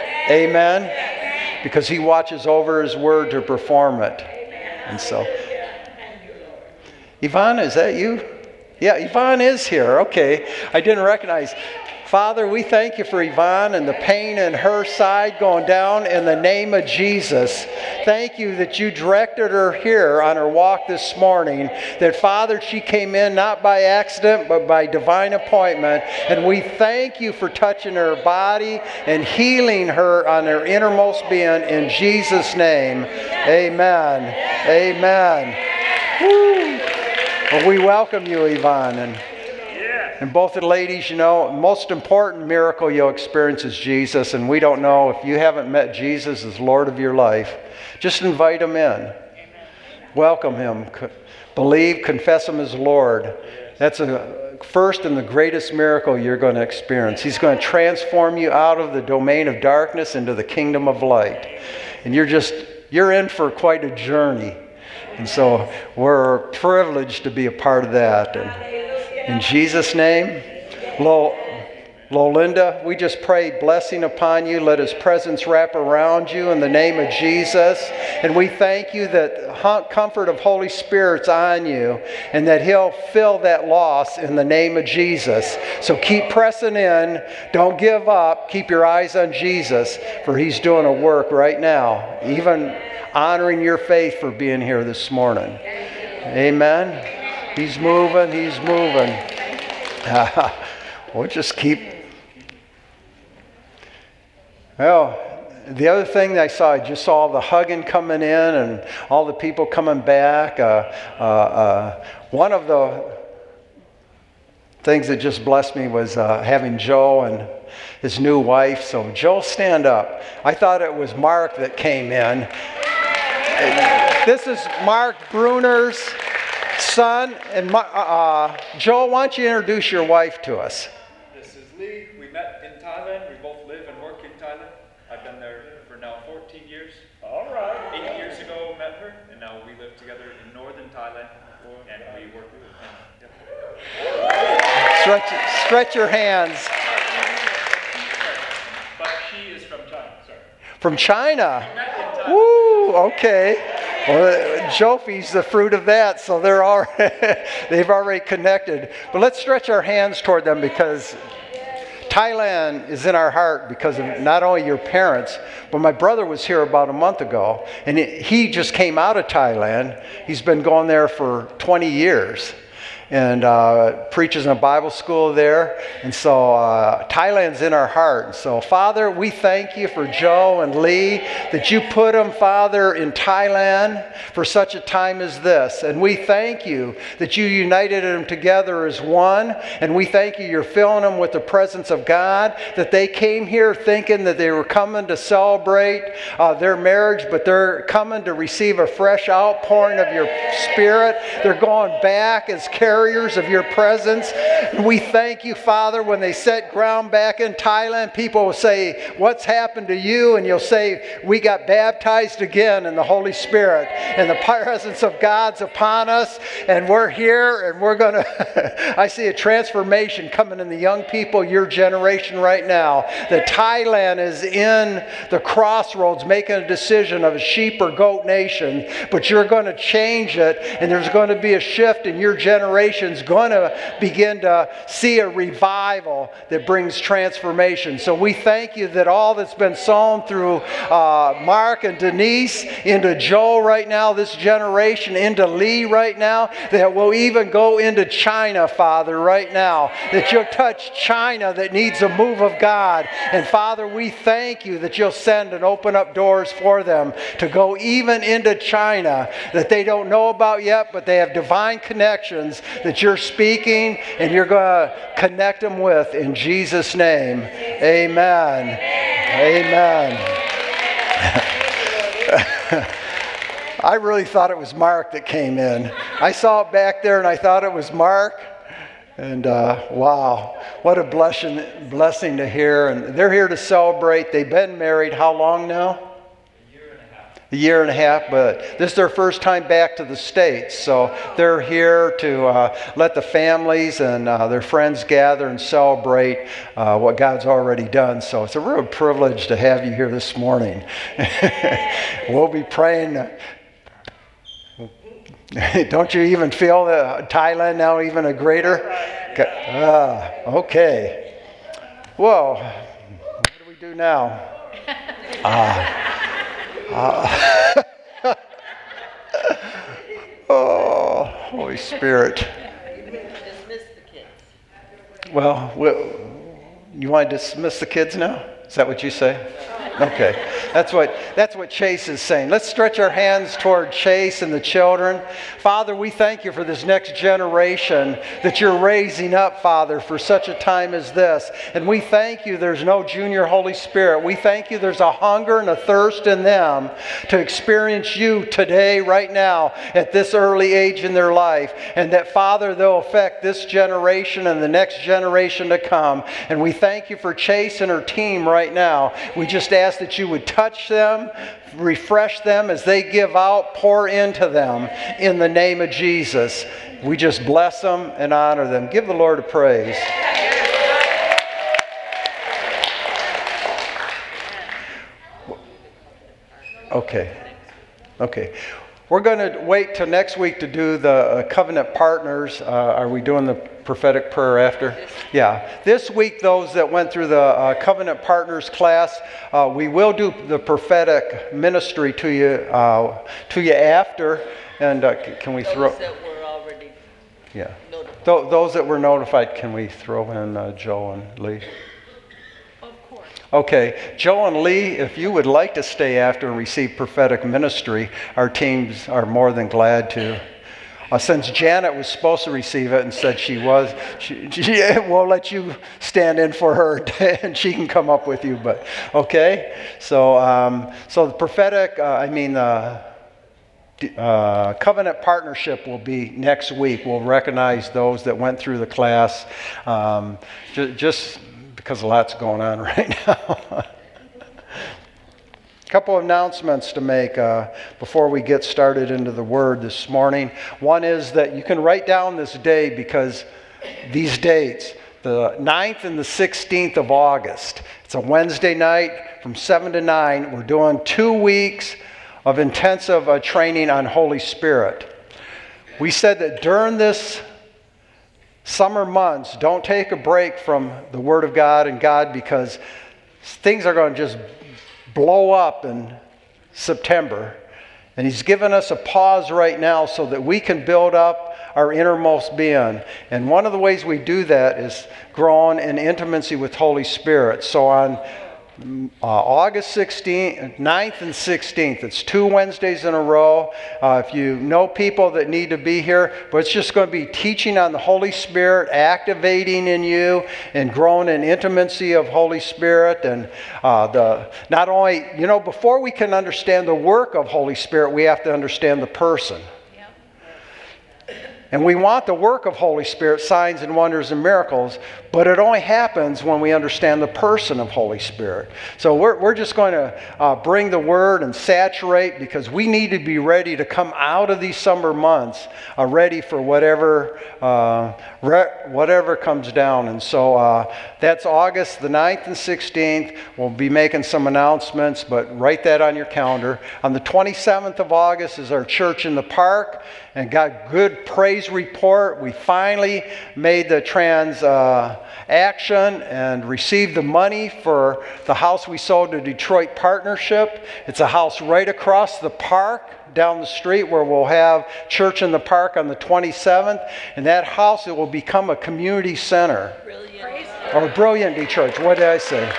Amen. Because he watches over his Word to perform it. And so... Yvonne, is that you? Yeah, Yvonne is here. Okay. I didn't recognize. Father, we thank you for Yvonne and the pain in her side going down in the name of Jesus. Thank you that you directed her here on her walk this morning. That, Father, she came in not by accident, but by divine appointment. And we thank you for touching her body and healing her on her innermost being in Jesus' name. Amen. Amen. Woo. Well, we welcome you, Yvonne. And both the ladies, most important miracle you'll experience is Jesus. And we don't know if you haven't met Jesus as Lord of your life. Just invite him in. Welcome him. Believe, confess him as Lord. That's the first and the greatest miracle you're going to experience. He's going to transform you out of the domain of darkness into the kingdom of light. And you're in for quite a journey. And so we're privileged to be a part of that. And in Jesus' name, Lolinda, we just pray blessing upon you. Let his presence wrap around you in the name of Jesus. And we thank you that comfort of Holy Spirit's on you and that he'll fill that loss in the name of Jesus. So keep pressing in. Don't give up. Keep your eyes on Jesus, for he's doing a work right now, even honoring your faith for being here this morning. Amen. He's moving. He's moving. We'll just keep. Well, the other thing I just saw the hugging coming in and all the people coming back. One of the things that just blessed me was having Joe and his new wife. So Joe, stand up. I thought it was Mark that came in. This is Mark Bruner's son. And Joe, why don't you introduce your wife to us? This is Lee. We met in Thailand. We both live and work in Thailand. I've been there for now 14 years. All right. 8 years ago, met her, and now we live together in northern Thailand, and we work with her. Stretch your hands. But she is from China, sorry. From China? Woo, okay. Well, Jofi's the fruit of that, so they've already connected. But let's stretch our hands toward them, because Thailand is in our heart because of not only your parents, but my brother was here about a month ago, and he just came out of Thailand. He's been going there for 20 years. And preaches in a Bible school there. And so Thailand's in our heart. And so, Father, we thank you for Joe and Lee, that you put them, Father, in Thailand for such a time as this. And we thank you that you united them together as one. And we thank you, you're filling them with the presence of God, that they came here thinking that they were coming to celebrate their marriage, but they're coming to receive a fresh outpouring of your Spirit. They're going back as carriers of your presence. And we thank you, Father, when they set ground back in Thailand, people will say, what's happened to you? And you'll say, we got baptized again in the Holy Spirit, and the presence of God's upon us, and we're here, and we're going to, I see a transformation coming in the young people, your generation right now, that Thailand is in the crossroads making a decision of a sheep or goat nation, but you're going to change it, and there's going to be a shift in your generation. Going to begin to see a revival that brings transformation. So we thank you that all that's been sown through Mark and Denise into Joel right now, this generation, into Lee right now, that will even go into China, Father, right now, that you'll touch China that needs a move of God. And Father, we thank you that you'll send and open up doors for them to go even into China that they don't know about yet, but they have divine connections that you're speaking and you're going to connect them with. In Jesus' name, amen. Amen. I really thought it was Mark that came in. I saw it back there and I thought it was Mark. And wow, what a blessing to hear. And they're here to celebrate. They've been married how long now? A year and a half, but this is their first time back to the States. So they're here to let the families and their friends gather and celebrate what God's already done. So it's a real privilege to have you here this morning. We'll be praying. Don't you even feel Thailand now even a greater? Okay. Well, what do we do now? Oh, Holy Spirit. Dismiss the kids. Well, you want to dismiss the kids now? Is that what you say? Okay. That's what Chase is saying. Let's stretch our hands toward Chase and the children. Father, we thank you for this next generation that you're raising up, Father, for such a time as this. And we thank you there's no junior Holy Spirit. We thank you there's a hunger and a thirst in them to experience you today, right now, at this early age in their life. And that, Father, they'll affect this generation and the next generation to come. And we thank you for Chase and her team right now. We just ask that you would touch them, refresh them as they give out, pour into them in the name of Jesus. We just bless them and honor them. Give the Lord a praise. Okay. We're going to wait till next week to do the covenant partners. Are we doing the prophetic prayer after? Yeah. This week, those that went through the covenant partners class, we will do the prophetic ministry to you after. And can we throw? Those that were already notified. Those that were notified, can we throw in Joe and Lee? Okay, Joe and Lee, if you would like to stay after and receive prophetic ministry, our teams are more than glad to. Since Janet was supposed to receive it and said she will let you stand in for her and she can come up with you. But okay, so the prophetic, covenant partnership will be next week. We'll recognize those that went through the class. Just because a lot's going on right now. A couple of announcements to make before we get started into the Word this morning. One is that you can write down this day because these dates, the 9th and the 16th of August. It's a Wednesday night from 7 to 9. We're doing 2 weeks of intensive training on Holy Spirit. We said that during this summer months, don't take a break from the Word of God and God, because things are going to just blow up in September. And He's given us a pause right now so that we can build up our innermost being. And one of the ways we do that is growing in intimacy with Holy Spirit. So on August 16th, 9th and 16th. It's 2 Wednesdays in a row. If you know people that need to be here, but it's just going to be teaching on the Holy Spirit, activating in you and growing in intimacy of Holy Spirit. And not only, before we can understand the work of Holy Spirit, we have to understand the person. And we want the work of Holy Spirit, signs and wonders and miracles, but it only happens when we understand the person of Holy Spirit. So we're just going to bring the Word and saturate, because we need to be ready to come out of these summer months ready for whatever comes down. And so that's August the 9th and 16th. We'll be making some announcements, but write that on your calendar. On the 27th of August is our Church in the Park, and got good praise report. We finally made the transaction and received the money for the house we sold to Detroit Partnership. It's a house right across the park down the street where we'll have Church in the Park on the 27th. And that house, it will become a community center. Brilliant. Or Brilliant Detroit. What did I say?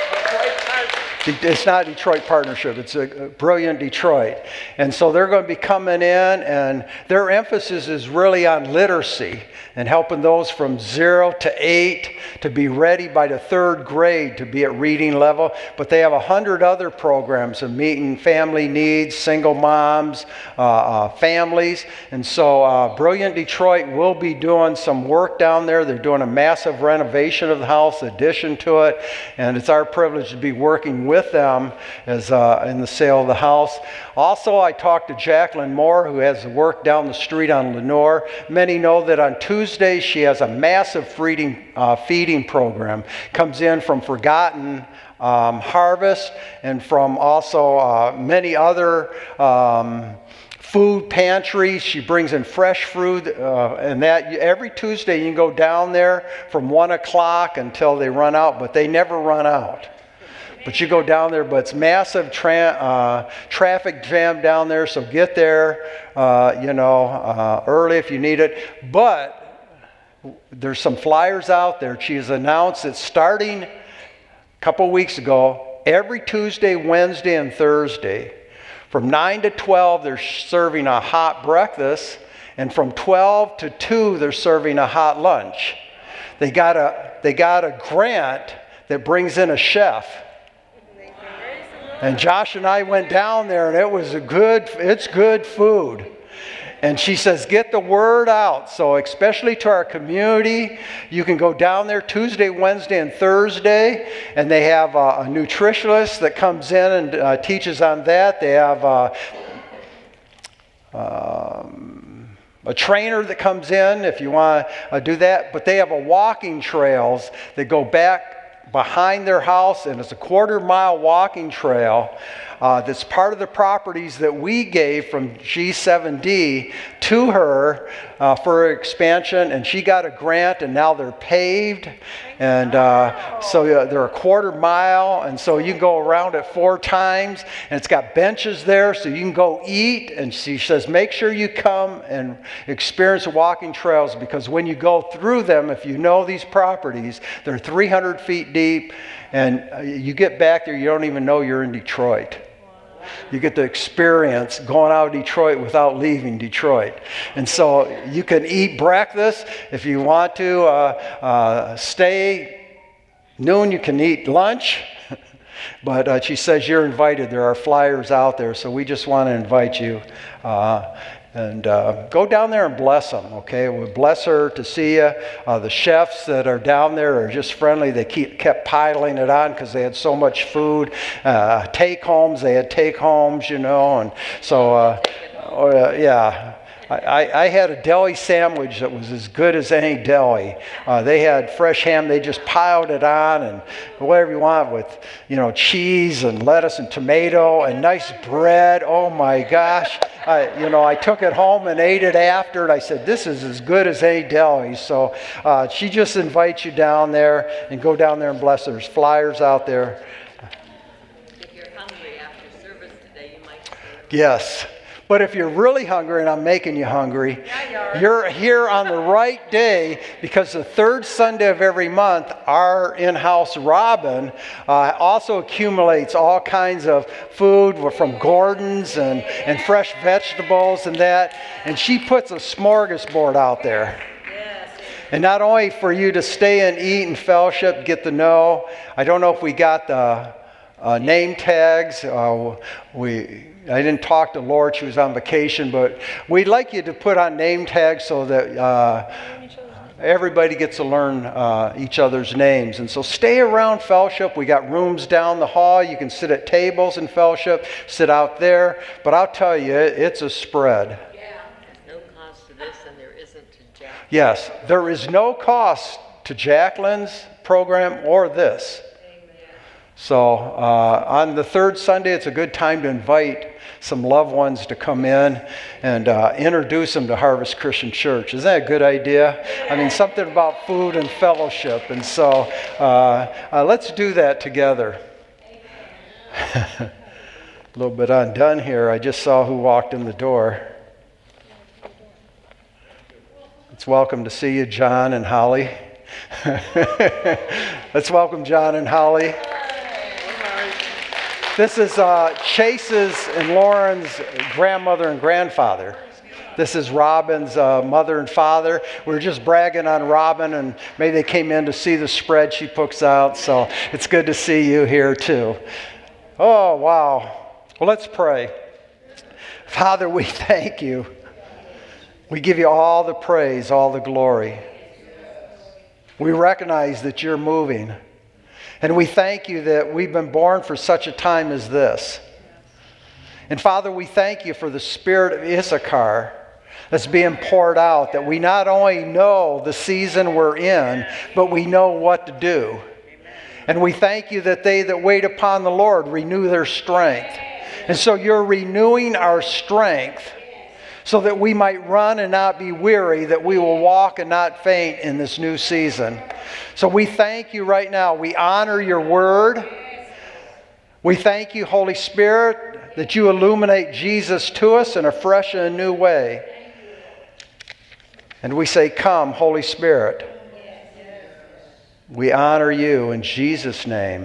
It's not Detroit Partnership. It's a Brilliant Detroit. And so they're going to be coming in, and their emphasis is really on literacy and helping those from 0 to 8 to be ready by the 3rd grade to be at reading level. But they have 100 other programs of meeting family needs, single moms, families. And so Brilliant Detroit will be doing some work down there. They're doing a massive renovation of the house, addition to it. And it's our privilege to be working with them as in the sale of the house. Also, I talked to Jacqueline Moore, who has work down the street on Lenore. Many know that on Tuesdays she has a massive feeding program. Comes in from Forgotten Harvest and from also many other food pantries. She brings in fresh food, and that every Tuesday you can go down there from 1 o'clock until they run out, but they never run out. But you go down there, but it's massive traffic jam down there, so get there, early if you need it. But there's some flyers out there. She has announced that starting a couple weeks ago, every Tuesday, Wednesday, and Thursday, from 9 to 12, they're serving a hot breakfast, and from 12 to 2, they're serving a hot lunch. They got a grant that brings in a chef. And Josh and I went down there, and it's good food. And she says, get the word out. So especially to our community, you can go down there Tuesday, Wednesday, and Thursday. And they have a nutritionist that comes in and teaches on that. They have a trainer that comes in if you want to do that. But they have walking trails that go back behind their house, and it's a 1/4-mile walking trail that's part of the properties that we gave from G7D to her for expansion, and she got a grant, and now they're paved, and so they're a 1/4 mile, and so you can go around it 4 times, and it's got benches there so you can go eat. And she says, make sure you come and experience the walking trails, because when you go through them, if you know these properties, they're 300 feet deep, and you get back there, you don't even know you're in Detroit. You get to experience going out of Detroit without leaving Detroit. And so you can eat breakfast. If you want to stay noon, you can eat lunch. But she says you're invited. There are flyers out there, so we just want to invite you. And go down there and bless them, okay? We'll bless her to see you. The chefs that are down there are just friendly. They kept piling it on because they had so much food. Take-homes, they had take-homes, and so, yeah. I had a deli sandwich that was as good as any deli. They had fresh ham. They just piled it on and whatever you want with, cheese and lettuce and tomato and nice bread. Oh my gosh. I took it home and ate it after, and I said, this is as good as any deli. So she just invites you down there and go down there and bless her. There's flyers out there. If you're hungry after service today, you might stay. Yes. But if you're really hungry, and I'm making you hungry, you're here on the right day, because the third Sunday of every month, our in-house Robin also accumulates all kinds of food from Gordon's and fresh vegetables and that. And she puts a smorgasbord out there. And not only for you to stay and eat and fellowship, get to know. I don't know if we got the name tags. I didn't talk to Lord, she was on vacation, but we'd like you to put on name tags so that everybody gets to learn each other's names. And so stay around fellowship. We got rooms down the hall. You can sit at tables in fellowship, sit out there. But I'll tell you, it's a spread. There's no cost to this, and there isn't to Jacqueline. Yes, there is no cost to Jacqueline's program or this. So on the third Sunday, it's a good time to invite some loved ones to come in and introduce them to Harvest Christian Church. Isn't that a good idea? I mean, something about food and fellowship. And so let's do that together. A little bit undone here. I just saw who walked in the door. It's welcome to see you, John and Holly. Let's welcome John and Holly. This is Chase's and Lauren's grandmother and grandfather. This is Robin's mother and father. We were just bragging on Robin, and maybe they came in to see the spread she puts out. So it's good to see you here too. Oh, wow. Well, let's pray. Father, we thank you. We give you all the praise, all the glory. We recognize that you're moving. And we thank you that we've been born for such a time as this. And Father, we thank you for the spirit of Issachar that's being poured out, that we not only know the season we're in, but we know what to do. And we thank you that they that wait upon the Lord renew their strength. And so you're renewing our strength so that we might run and not be weary, that we will walk and not faint in this new season. So we thank you right now. We honor your word. We thank you, Holy Spirit, that you illuminate Jesus to us in a fresh and a new way. And we say, come, Holy Spirit. We honor you in Jesus' name.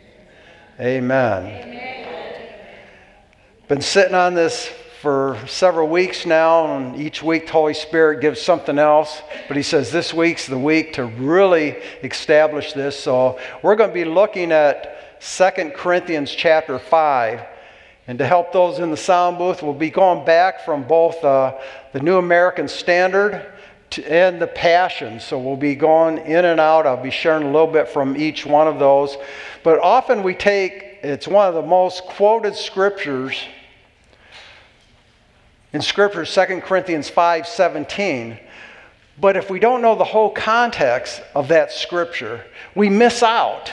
Amen. Been sitting on this for several weeks now, and each week the Holy Spirit gives something else, but he says this week's the week to really establish this. So we're going to be looking at 2 Corinthians chapter 5, and to help those in the sound booth, we'll be going back from both the New American Standard and the Passion. So we'll be going in and out. I'll be sharing a little bit from each one of those, but often we take, it's one of the most quoted scriptures in Scripture, 2 Corinthians 5:17. But if we don't know the whole context of that Scripture, we miss out.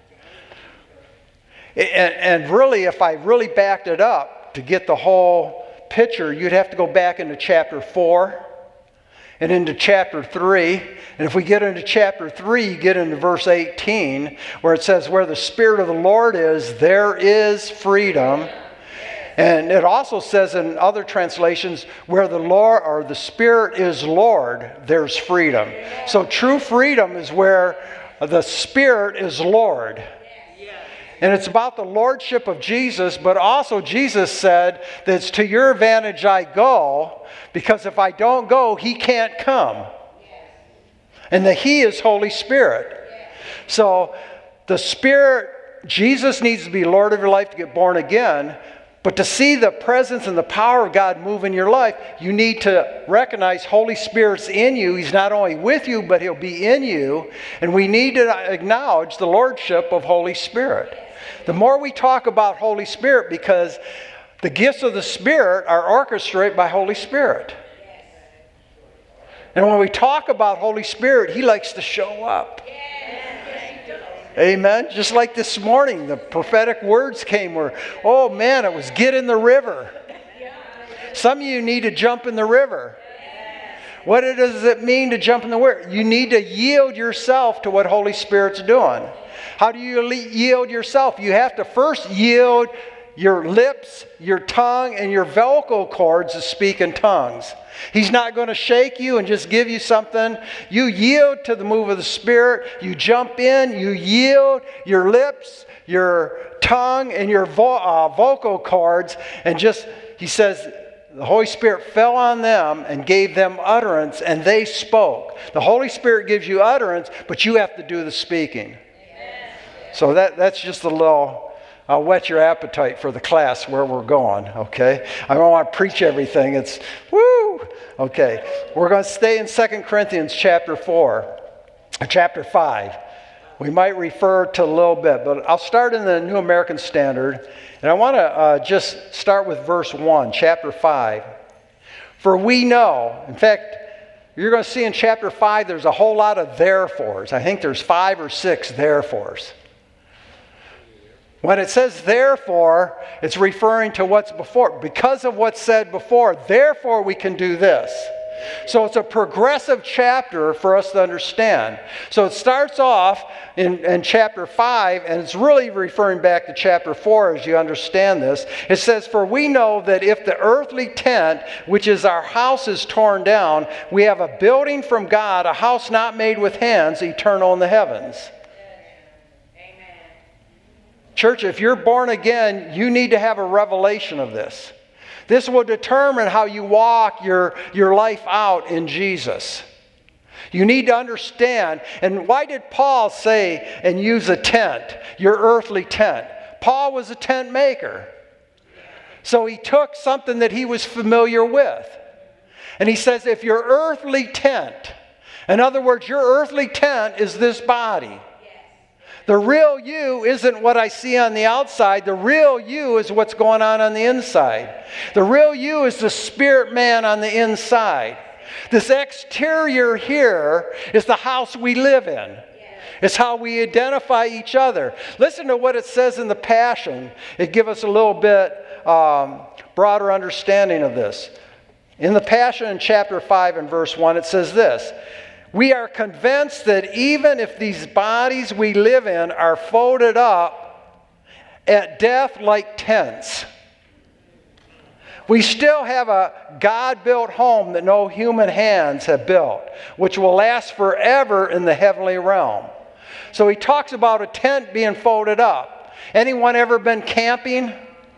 And really, if I really backed it up to get the whole picture, you'd have to go back into chapter 4 and into chapter 3. And if we get into chapter 3, you get into verse 18, where it says, where the Spirit of the Lord is, there is freedom. And it also says in other translations, where the Lord or the Spirit is Lord, there's freedom. So true freedom is where the Spirit is Lord. And it's about the lordship of Jesus, but also Jesus said that it's to your advantage I go, because if I don't go, he can't come. And that he is Holy Spirit. So the Spirit, Jesus needs to be Lord of your life to get born again. But to see the presence and the power of God move in your life, you need to recognize Holy Spirit's in you. He's not only with you, but he'll be in you. And we need to acknowledge the lordship of Holy Spirit. The more we talk about Holy Spirit, because the gifts of the Spirit are orchestrated by Holy Spirit. And when we talk about Holy Spirit, He likes to show up. Amen. Just like this morning, the prophetic words came where, oh man, it was get in the river. Some of you need to jump in the river. What does it mean to jump in the river? You need to yield yourself to what Holy Spirit's doing. How do you yield yourself? You have to first yield your lips, your tongue, and your vocal cords to speak in tongues. He's not going to shake you and just give you something. You yield to the move of the Spirit. You jump in. You yield your lips, your tongue, and your vocal cords. And just, he says, the Holy Spirit fell on them and gave them utterance, and they spoke. The Holy Spirit gives you utterance, but you have to do the speaking. So that's just a little... I'll whet your appetite for the class where we're going, okay? I don't want to preach everything. It's, woo! Okay, we're going to stay in 2 Corinthians chapter 5. We might refer to a little bit, but I'll start in the New American Standard. And I want to just start with verse 1, chapter 5. For we know, in fact, you're going to see in chapter 5 there's a whole lot of therefores. I think there's 5 or 6 therefores. When it says therefore, it's referring to what's before. Because of what's said before, therefore we can do this. So it's a progressive chapter for us to understand. So it starts off in chapter 5, and it's really referring back to chapter 4 as you understand this. It says, for we know that if the earthly tent, which is our house, is torn down, we have a building from God, a house not made with hands, eternal in the heavens. Church, if you're born again, you need to have a revelation of this. This will determine how you walk your life out in Jesus. You need to understand. And why did Paul say and use a tent, your earthly tent? Paul was a tent maker. So he took something that he was familiar with. And he says, if your earthly tent, in other words, your earthly tent is this body. The real you isn't what I see on the outside. The real you is what's going on the inside. The real you is the spirit man on the inside. This exterior here is the house we live in. It's how we identify each other. Listen to what it says in the Passion. It gives us a little bit broader understanding of this. In the Passion in chapter 5 and verse 1, it says this. We are convinced that even if these bodies we live in are folded up at death like tents, we still have a God-built home that no human hands have built, which will last forever in the heavenly realm. So he talks about a tent being folded up. Anyone ever been camping?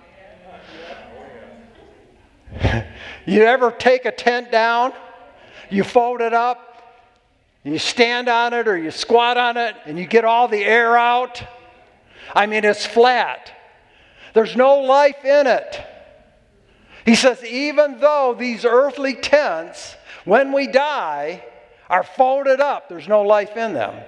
You ever take a tent down? You fold it up? You stand on it or you squat on it and you get all the air out. I mean, it's flat. There's no life in it. He says, even though these earthly tents, when we die, are folded up, there's no life in them.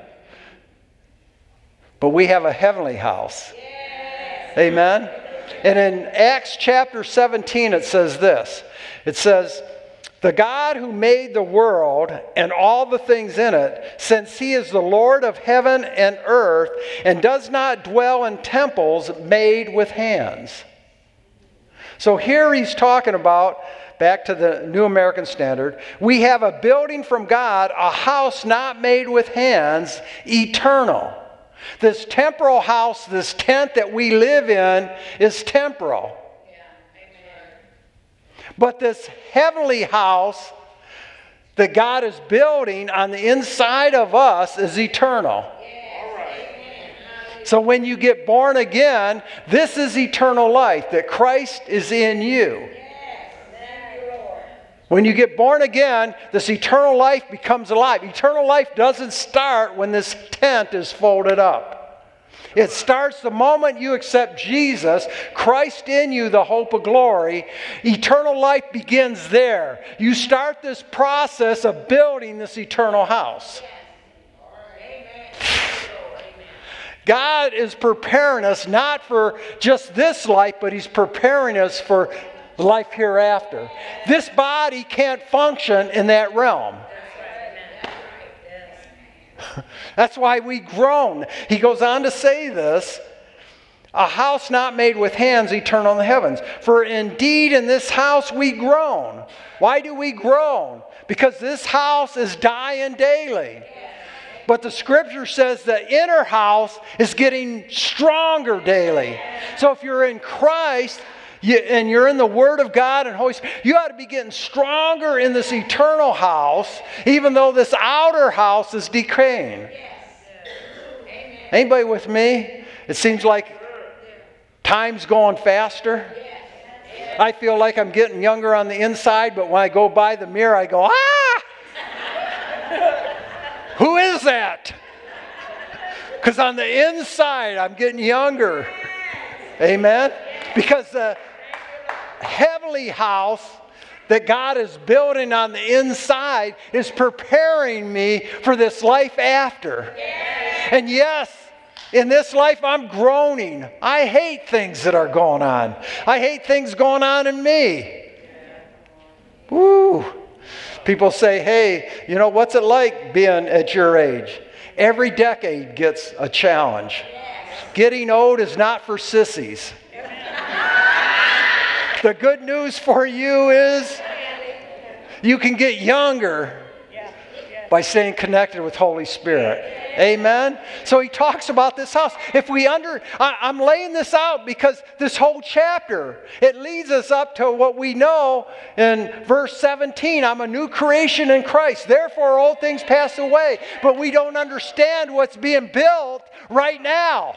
But we have a heavenly house. Yes. Amen? And in Acts chapter 17, it says this. It says, the God who made the world and all the things in it, since he is the Lord of heaven and earth and does not dwell in temples made with hands. So here he's talking about, back to the New American Standard, we have a building from God, a house not made with hands, eternal. This temporal house, this tent that we live in is temporal. But this heavenly house that God is building on the inside of us is eternal. So when you get born again, this is eternal life, that Christ is in you. When you get born again, this eternal life becomes alive. Eternal life doesn't start when this tent is folded up. It starts the moment you accept Jesus, Christ in you, the hope of glory. Eternal life begins there. You start this process of building this eternal house. God is preparing us not for just this life, but He's preparing us for life hereafter. This body can't function in that realm. That's why we groan. He goes on to say this, a house not made with hands, eternal in the heavens. For indeed in this house we groan. Why do we groan? Because this house is dying daily. But the scripture says the inner house is getting stronger daily. So if you're in Christ and you're in the Word of God and Holy Spirit, you ought to be getting stronger in this eternal house, even though this outer house is decaying. Anybody with me? It seems like time's going faster. I feel like I'm getting younger on the inside, but when I go by the mirror, I go, ah! Who is that? Because on the inside, I'm getting younger. Amen? Because the heavenly house that God is building on the inside is preparing me for this life after. And yes, in this life, I'm groaning. I hate things that are going on. I hate things going on in me. Woo! People say, hey, you know, what's it like being at your age? Every decade gets a challenge. Getting old is not for sissies. The good news for you is you can get younger by staying connected with Holy Spirit. Amen? So he talks about this house. I'm laying this out because this whole chapter, it leads us up to what we know in verse 17. I'm a new creation in Christ. Therefore, old things pass away. But we don't understand what's being built right now.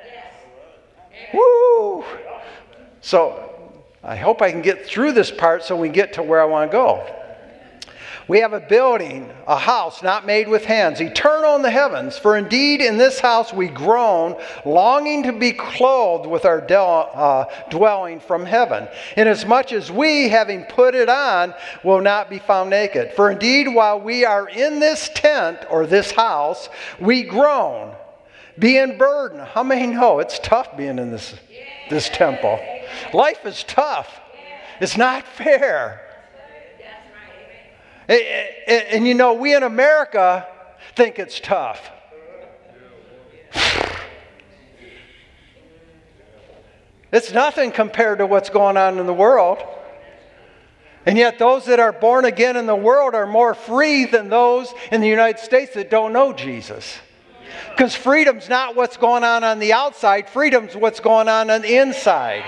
Woo! So I hope I can get through this part so we get to where I want to go. We have a building, a house not made with hands, eternal in the heavens. For indeed in this house we groan, longing to be clothed with our dwelling from heaven. Inasmuch as we, having put it on, will not be found naked. For indeed while we are in this tent, or this house, we groan, being burdened. How many know it's tough being in this temple? Life is tough. It's not fair. And you know, we in America think it's tough. It's nothing compared to what's going on in the world. And yet those that are born again in the world are more free than those in the United States that don't know Jesus. Because freedom's not what's going on the outside. Freedom's what's going on the inside.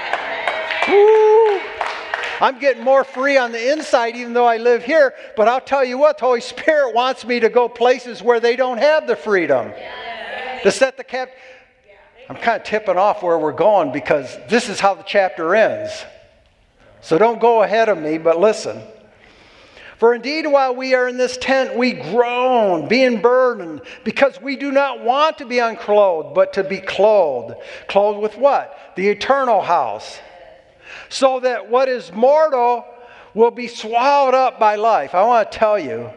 Woo! I'm getting more free on the inside even though I live here. But I'll tell you what, the Holy Spirit wants me to go places where they don't have the freedom. To set the cap. I'm kind of tipping off where we're going because this is how the chapter ends. So don't go ahead of me, but listen. For indeed, while we are in this tent, we groan, being burdened, because we do not want to be unclothed, but to be clothed. Clothed with what? The eternal house. So that what is mortal will be swallowed up by life. I want to tell you,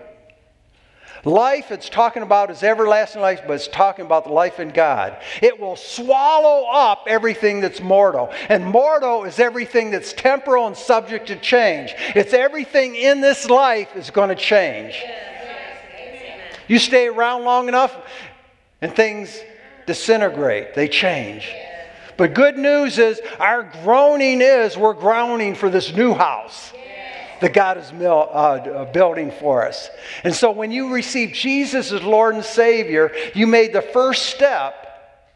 life it's talking about is everlasting life, but it's talking about the life in God. It will swallow up everything that's mortal. And mortal is everything that's temporal and subject to change. It's everything in this life is going to change. You stay around long enough and things disintegrate. They change. But good news is our groaning is we're groaning for this new house that God is building for us. And so when you receive Jesus as Lord and Savior, you made the first step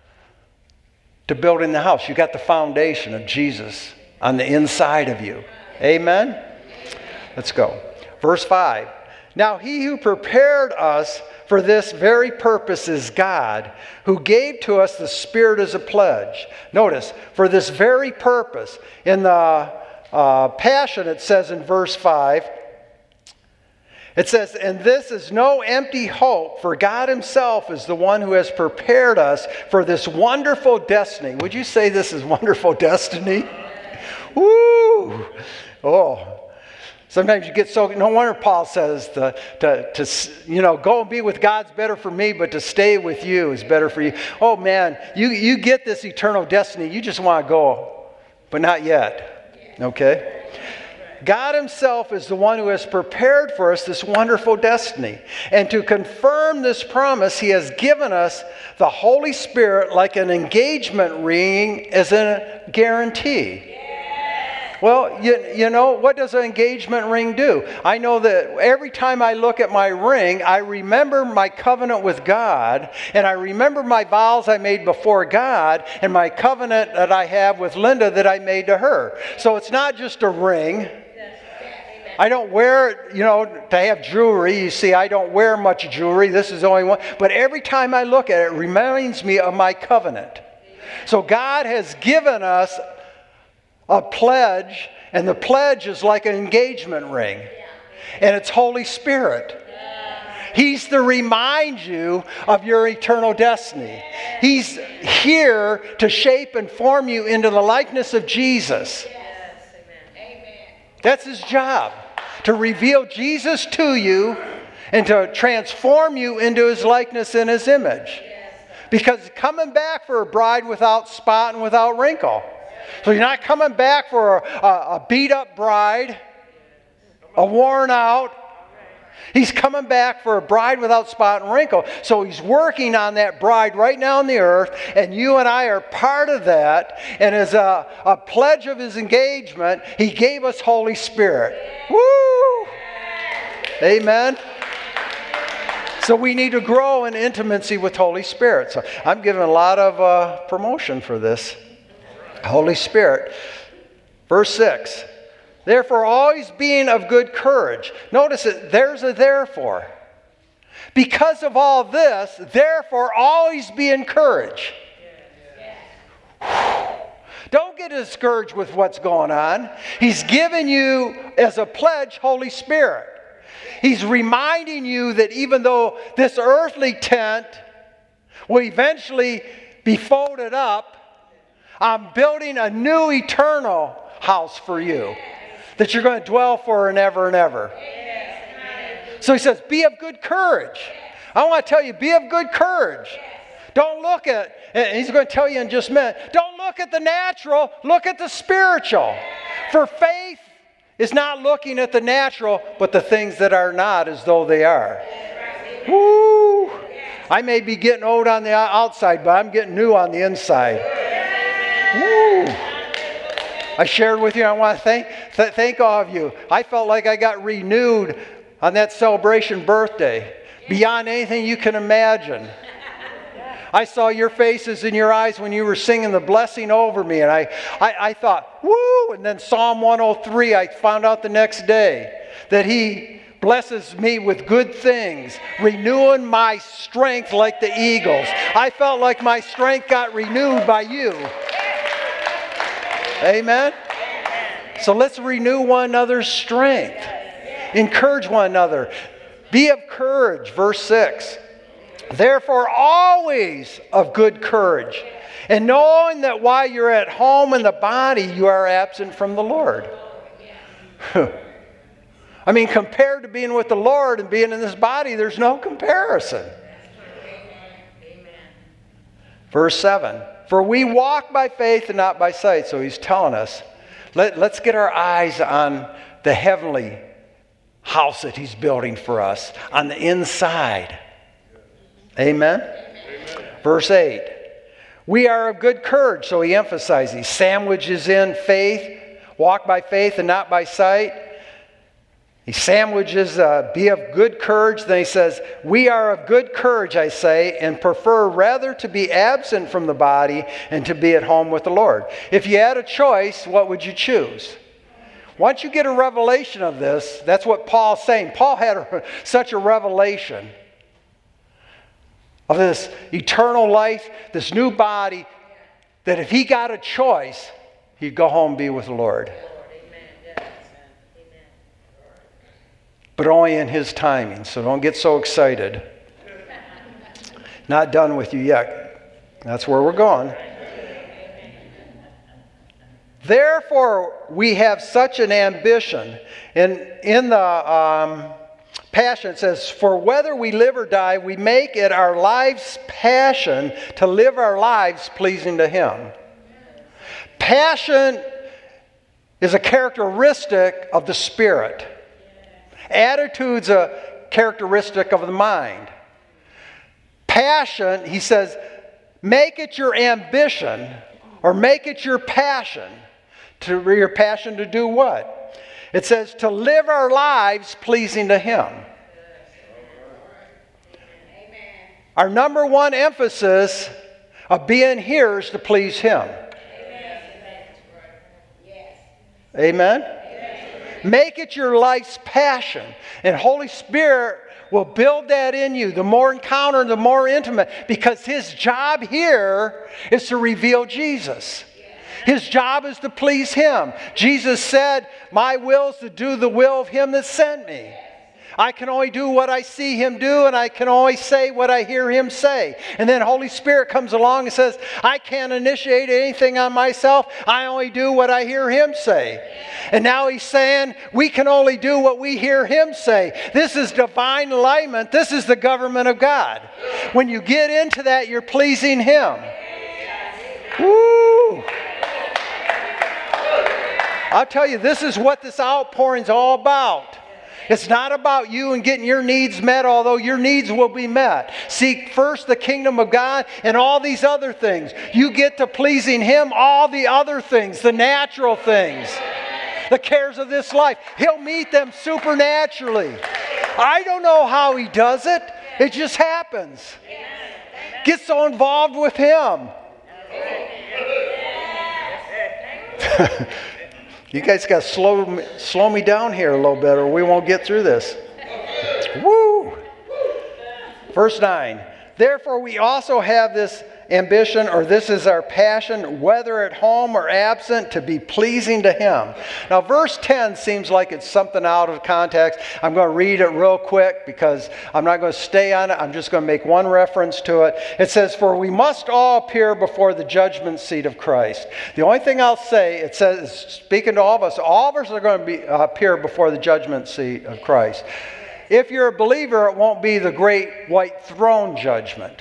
to building the house. You got the foundation of Jesus on the inside of you. Amen? Let's go. Verse 5. Now he who prepared us for this very purpose is God, who gave to us the Spirit as a pledge. Notice, for this very purpose. In the Passion, it says in verse 5, it says, and this is no empty hope, for God himself is the one who has prepared us for this wonderful destiny. Would you say this is wonderful destiny? Woo! Oh. Sometimes you get so, no wonder Paul says to go and be with God's better for me, but to stay with you is better for you. Oh man, you get this eternal destiny. You just want to go, but not yet. Okay? God himself is the one who has prepared for us this wonderful destiny. And to confirm this promise, he has given us the Holy Spirit like an engagement ring as a guarantee. Well, you know, what does an engagement ring do? I know that every time I look at my ring, I remember my covenant with God, and I remember my vows I made before God, and my covenant that I have with Linda that I made to her. So it's not just a ring. I don't wear it, you know, to have jewelry. You see, I don't wear much jewelry. This is the only one. But every time I look at it, it reminds me of my covenant. So God has given us a pledge, and the pledge is like an engagement ring. And it's Holy Spirit. He's to remind you of your eternal destiny. He's here to shape and form you into the likeness of Jesus. That's his job, to reveal Jesus to you and to transform you into his likeness and his image. Because he's coming back for a bride without spot and without wrinkle. So you're not coming back for a beat-up bride, a worn out. He's coming back for a bride without spot and wrinkle. So he's working on that bride right now on the earth, and you and I are part of that. And as a pledge of his engagement, he gave us Holy Spirit. Woo! Amen. So we need to grow in intimacy with Holy Spirit. So I'm giving a lot of promotion for this. Holy Spirit. Verse 6. Therefore, always being of good courage. Notice it, there's a therefore. Because of all this, therefore, always be encouraged. Don't get discouraged with what's going on. He's given you, as a pledge, Holy Spirit. He's reminding you that even though this earthly tent will eventually be folded up, I'm building a new eternal house for you that you're going to dwell for and ever and ever. So he says, be of good courage. I want to tell you, be of good courage. Don't look at, and he's going to tell you in just a minute, don't look at the natural, look at the spiritual. For faith is not looking at the natural, but the things that are not as though they are. Woo! I may be getting old on the outside, but I'm getting new on the inside. Woo! I shared with you, I want to thank all of you. I felt like I got renewed on that celebration birthday, beyond anything you can imagine. I saw your faces and your eyes when you were singing the blessing over me, and I thought, woo! And then Psalm 103, I found out the next day that he blesses me with good things, renewing my strength like the eagles. I felt like my strength got renewed by you. Amen? So let's renew one another's strength. Encourage one another. Be of courage, verse 6. Therefore, always of good courage, and knowing that while you're at home in the body, you are absent from the Lord. I mean, compared to being with the Lord and being in this body, there's no comparison. Verse 7. For we walk by faith and not by sight. So he's telling us, let's get our eyes on the heavenly house that he's building for us, on the inside. Amen? Verse 8. We are of good courage. So he emphasizes, he sandwiches in faith, walk by faith and not by sight. He sandwiches, be of good courage. Then he says, we are of good courage, I say, and prefer rather to be absent from the body and to be at home with the Lord. If you had a choice, what would you choose? Once you get a revelation of this, that's what Paul's saying. Paul had such a revelation of this eternal life, this new body, that if he got a choice, he'd go home and be with the Lord. But only in his timing, so don't get so excited. Not done with you yet. That's where we're going. Therefore, we have such an ambition. And in the Passion, it says, for whether we live or die, we make it our life's passion to live our lives pleasing to him. Passion is a characteristic of the Spirit. Attitude's a characteristic of the mind. Passion, he says, make it your ambition or make it your passion. Your passion to do what? It says to live our lives pleasing to Him. Our number one emphasis of being here is to please Him. Amen? Make it your life's passion. And Holy Spirit will build that in you. The more encounter, the more intimate. Because His job here is to reveal Jesus. His job is to please Him. Jesus said, my will is to do the will of Him that sent me. I can only do what I see Him do, and I can only say what I hear Him say. And then Holy Spirit comes along and says, I can't initiate anything on myself. I only do what I hear Him say. And now He's saying, we can only do what we hear Him say. This is divine alignment. This is the government of God. When you get into that, you're pleasing Him. Woo! I'll tell you, this is what this outpouring is all about. It's not about you and getting your needs met, although your needs will be met. Seek first the kingdom of God and all these other things. You get to pleasing Him, all the other things, the natural things, the cares of this life. He'll meet them supernaturally. I don't know how He does it. It just happens. Get so involved with Him. You guys got to slow me down here a little bit or we won't get through this. Woo! Verse 9. Therefore we also have this ambition, or this is our passion, whether at home or absent, to be pleasing to Him. Now verse 10 seems like it's something out of context. I'm going to read it real quick because I'm not going to stay on it. I'm just going to make one reference to it. It says, for we must all appear before the judgment seat of Christ. The only thing I'll say, it says, speaking to all of us are going to appear before the judgment seat of Christ. If you're a believer, it won't be the great white throne judgment.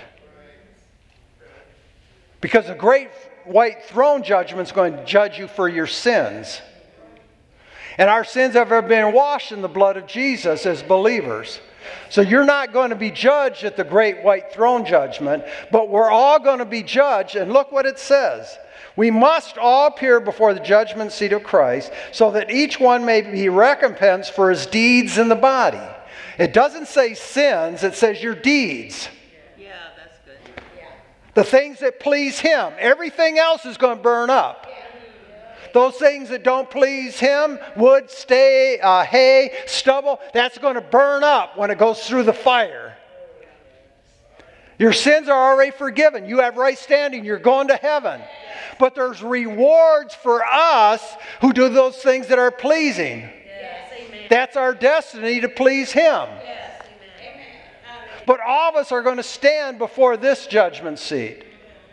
Because the great white throne judgment is going to judge you for your sins. And our sins have ever been washed in the blood of Jesus as believers. So you're not going to be judged at the great white throne judgment, but we're all going to be judged. And look what it says. We must all appear before the judgment seat of Christ so that each one may be recompensed for his deeds in the body. It doesn't say sins, it says your deeds. The things that please Him. Everything else is going to burn up. Those things that don't please Him, wood, hay, stubble, that's going to burn up when it goes through the fire. Your sins are already forgiven. You have right standing. You're going to heaven. But there's rewards for us who do those things that are pleasing. That's our destiny, to please Him. But all of us are going to stand before this judgment seat.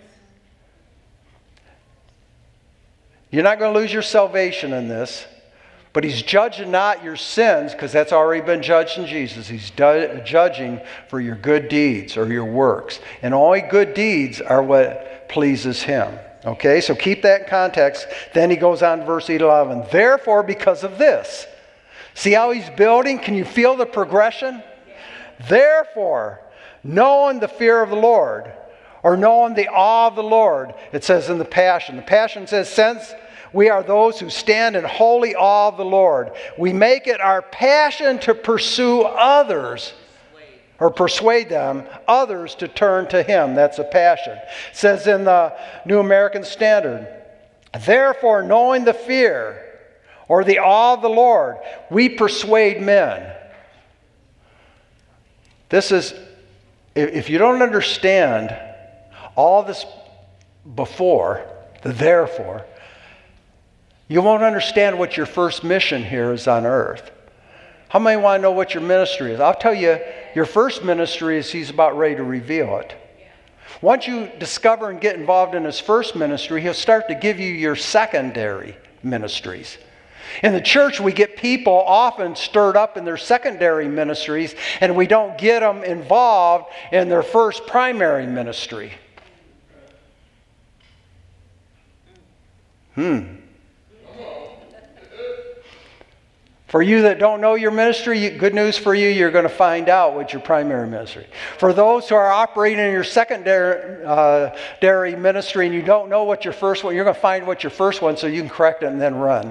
You're not going to lose your salvation in this. But He's judging not your sins, because that's already been judged in Jesus. He's judging for your good deeds or your works. And only good deeds are what pleases Him. Okay, so keep that in context. Then he goes on to verse 11. Therefore, because of this. See how he's building? Can you feel the progression? Therefore, knowing the fear of the Lord, or knowing the awe of the Lord, it says in the Passion. The Passion says, since we are those who stand in holy awe of the Lord, we make it our passion to pursue others, or persuade them, others to turn to Him. That's a passion. It says in the New American Standard, therefore, knowing the fear, or the awe of the Lord, we persuade men. This is, if you don't understand all this before, the therefore, you won't understand what your first mission here is on earth. How many want to know what your ministry is? I'll tell you, your first ministry is He's about ready to reveal it. Once you discover and get involved in His first ministry, He'll start to give you your secondary ministries. In the church, we get people often stirred up in their secondary ministries, and we don't get them involved in their first primary ministry. For you that don't know your ministry, good news for you, you're going to find out what your primary ministry. For those who are operating in your secondary ministry and you don't know what your first one, you're going to find what your first one so you can correct it and then run.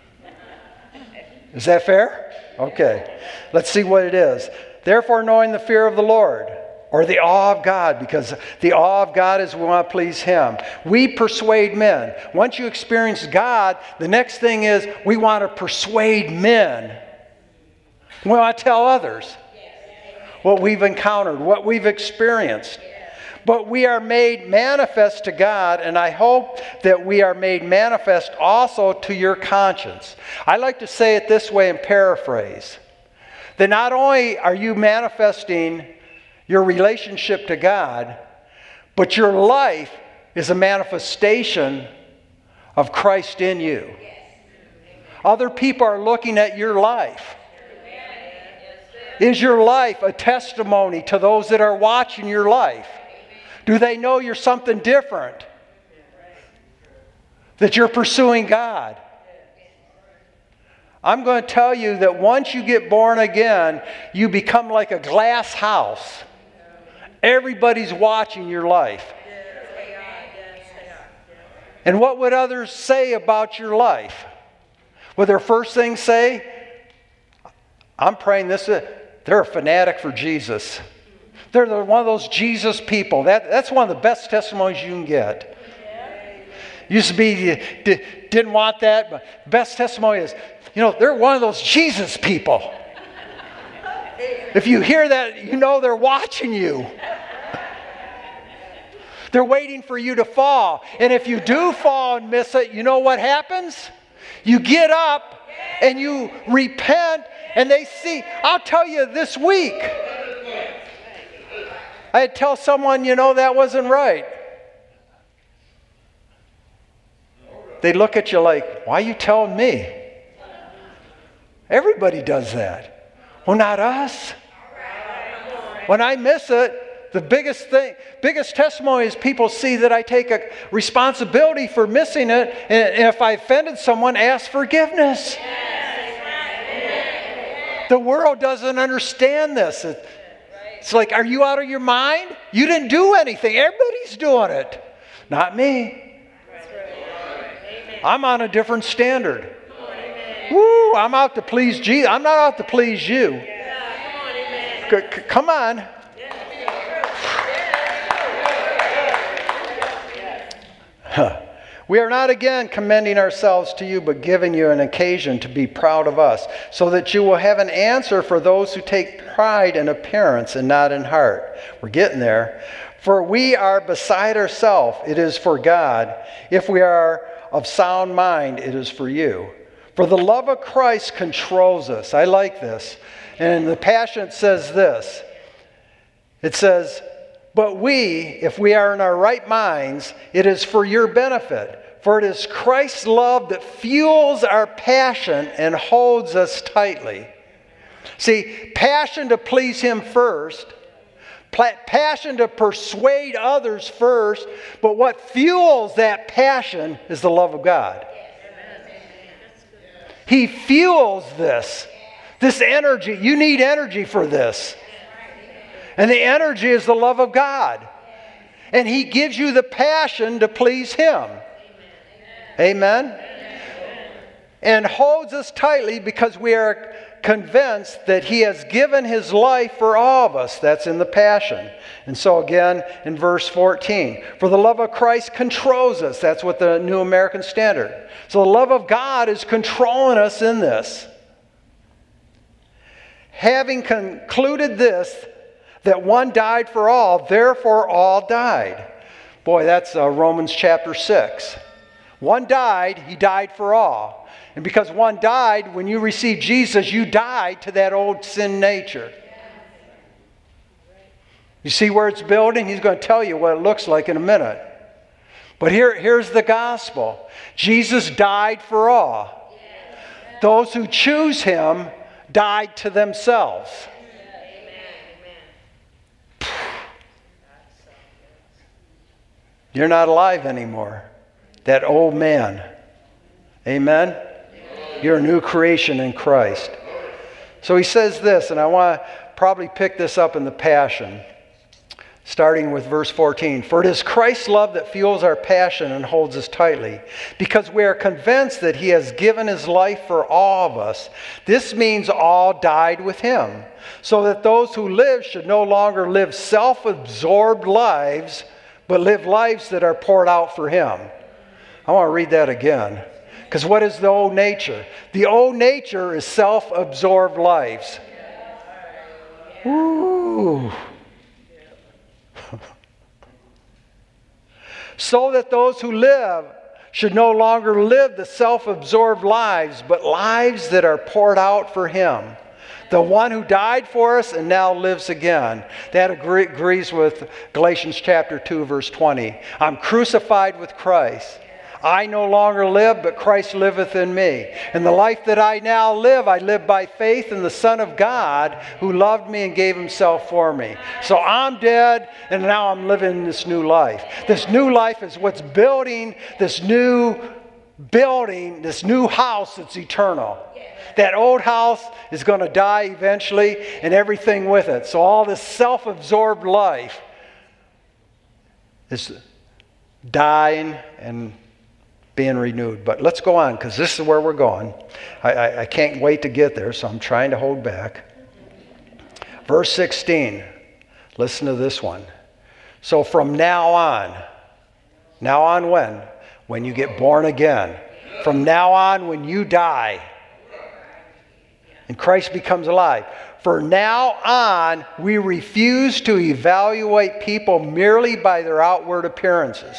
Is that fair? Okay. Let's see what it is. Therefore, knowing the fear of the Lord, or the awe of God, because the awe of God is we want to please Him. We persuade men. Once you experience God, the next thing is we want to persuade men. We want to tell others what we've encountered, what we've experienced. But we are made manifest to God, and I hope that we are made manifest also to your conscience. I like to say it this way and paraphrase. That not only are you manifesting your relationship to God, but your life is a manifestation of Christ in you. Other people are looking at your life. Is your life a testimony to those that are watching your life? Do they know you're something different? That you're pursuing God? I'm going to tell you that once you get born again, you become like a glass house. Everybody's watching your life. And what would others say about your life? Would their first thing say, I'm praying this, they're a fanatic for Jesus. They're one of those Jesus people. That's one of the best testimonies you can get. Used to be, didn't want that, but the best testimony is, they're one of those Jesus people. If you hear that, you know they're watching you. They're waiting for you to fall. And if you do fall and miss it, you know what happens? You get up and you repent and they see. I'll tell you this week, I had to tell someone, that wasn't right. They look at you like, why are you telling me? Everybody does that. Well, not us. When I miss it, the biggest testimony is people see that I take a responsibility for missing it, and if I offended someone, ask forgiveness. The world doesn't understand this. It's like, are you out of your mind? You didn't do anything. Everybody's doing it. Not me. I'm on a different standard. Woo, I'm out to please Jesus. I'm not out to please you. Come on. We are not again commending ourselves to you, but giving you an occasion to be proud of us, so that you will have an answer for those who take pride in appearance and not in heart. We're getting there. For we are beside ourselves, it is for God. If we are of sound mind, it is for you. For the love of Christ controls us. I like this. And the Passion says this. It says, but we, if we are in our right minds, it is for your benefit. For it is Christ's love that fuels our passion and holds us tightly. See, passion to please Him first. Passion to persuade others first. But what fuels that passion is the love of God. He fuels this energy. You need energy for this. And the energy is the love of God. And He gives you the passion to please Him. Amen? And holds us tightly because we are convinced that He has given His life for all of us. That's in the Passion. And so again in verse 14, for the love of Christ controls us. That's what the New American Standard. So the love of God is controlling us in this. Having concluded this, that one died for all, therefore all died. Boy, that's Romans chapter 6. One died, He died for all. And because one died, when you receive Jesus, you died to that old sin nature. You see where it's building? He's going to tell you what it looks like in a minute. But here's the gospel. Jesus died for all. Those who choose Him died to themselves. You're not alive anymore. That old man. Amen? You're a new creation in Christ. So he says this, and I want to probably pick this up in the Passion, starting with verse 14. For it is Christ's love that fuels our passion and holds us tightly, because we are convinced that he has given his life for all of us. This means all died with him, so that those who live should no longer live self-absorbed lives, but live lives that are poured out for him. I want to read that again. Because what is the old nature? The old nature is self-absorbed lives. Ooh. So that those who live should no longer live the self-absorbed lives, but lives that are poured out for him. The one who died for us and now lives again. That agrees with Galatians chapter 2, verse 20. I'm crucified with Christ. I no longer live, but Christ liveth in me. And the life that I now live, I live by faith in the Son of God who loved me and gave himself for me. So I'm dead, and now I'm living this new life. This new life is what's building this new house that's eternal. That old house is going to die eventually, and everything with it. So all this self-absorbed life is dying and being renewed. But let's go on, because this is where we're going. I can't wait to get there, so I'm trying to hold back. Verse 16. Listen to this one. So from now on when? When you get born again. From now on when you die and Christ becomes alive. For now on, we refuse to evaluate people merely by their outward appearances.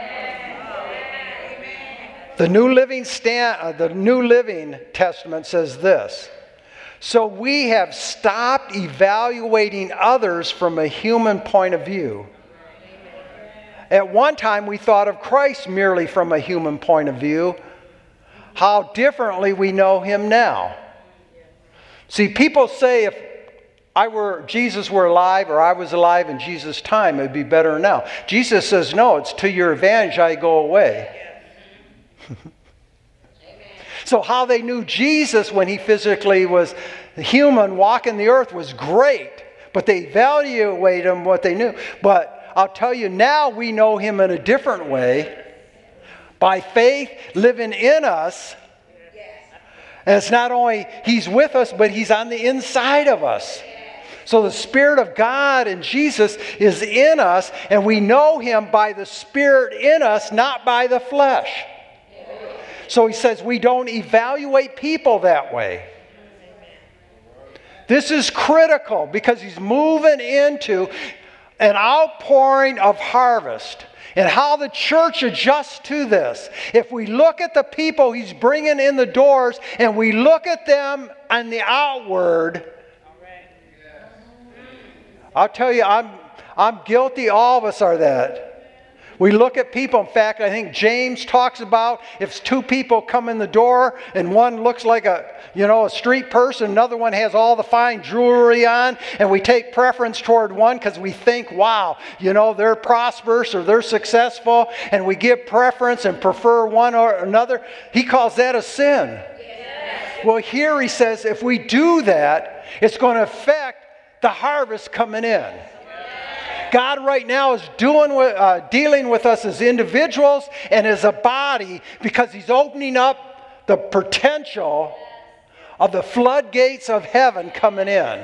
The New Living Testament says this. So we have stopped evaluating others from a human point of view. At one time, we thought of Christ merely from a human point of view. How differently we know him now. See, people say if Jesus were alive, or I was alive in Jesus' time, it would be better now. Jesus says, no, it's to your advantage I go away. So how they knew Jesus when he physically was human, walking the earth, was great. But they evaluated him what they knew. But I'll tell you, now we know him in a different way. By faith living in us. And it's not only he's with us, but he's on the inside of us. So the Spirit of God and Jesus is in us, and we know him by the Spirit in us, not by the flesh. So he says we don't evaluate people that way. This is critical because he's moving into an outpouring of harvest. And how the church adjusts to this. If we look at the people he's bringing in the doors and we look at them on the outward, I'll tell you, I'm guilty. All of us are that. We look at people. In fact, I think James talks about if two people come in the door and one looks like a street person, another one has all the fine jewelry on, and we take preference toward one because we think, wow, they're prosperous or they're successful, and we give preference and prefer one or another. He calls that a sin. Yes. Well, here he says if we do that, it's going to affect the harvest coming in. God right now is dealing with us as individuals and as a body because he's opening up the potential of the floodgates of heaven coming in.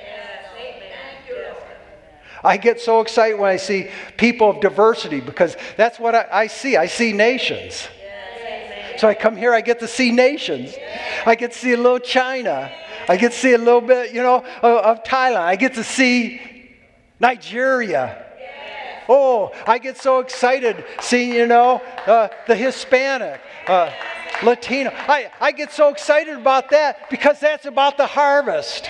I get so excited when I see people of diversity because that's what I see. I see nations. So I come here, I get to see nations. I get to see a little China. I get to see a little bit, of Thailand. I get to see Nigeria. Oh, I get so excited seeing, the Hispanic, Latino. I get so excited about that because that's about the harvest.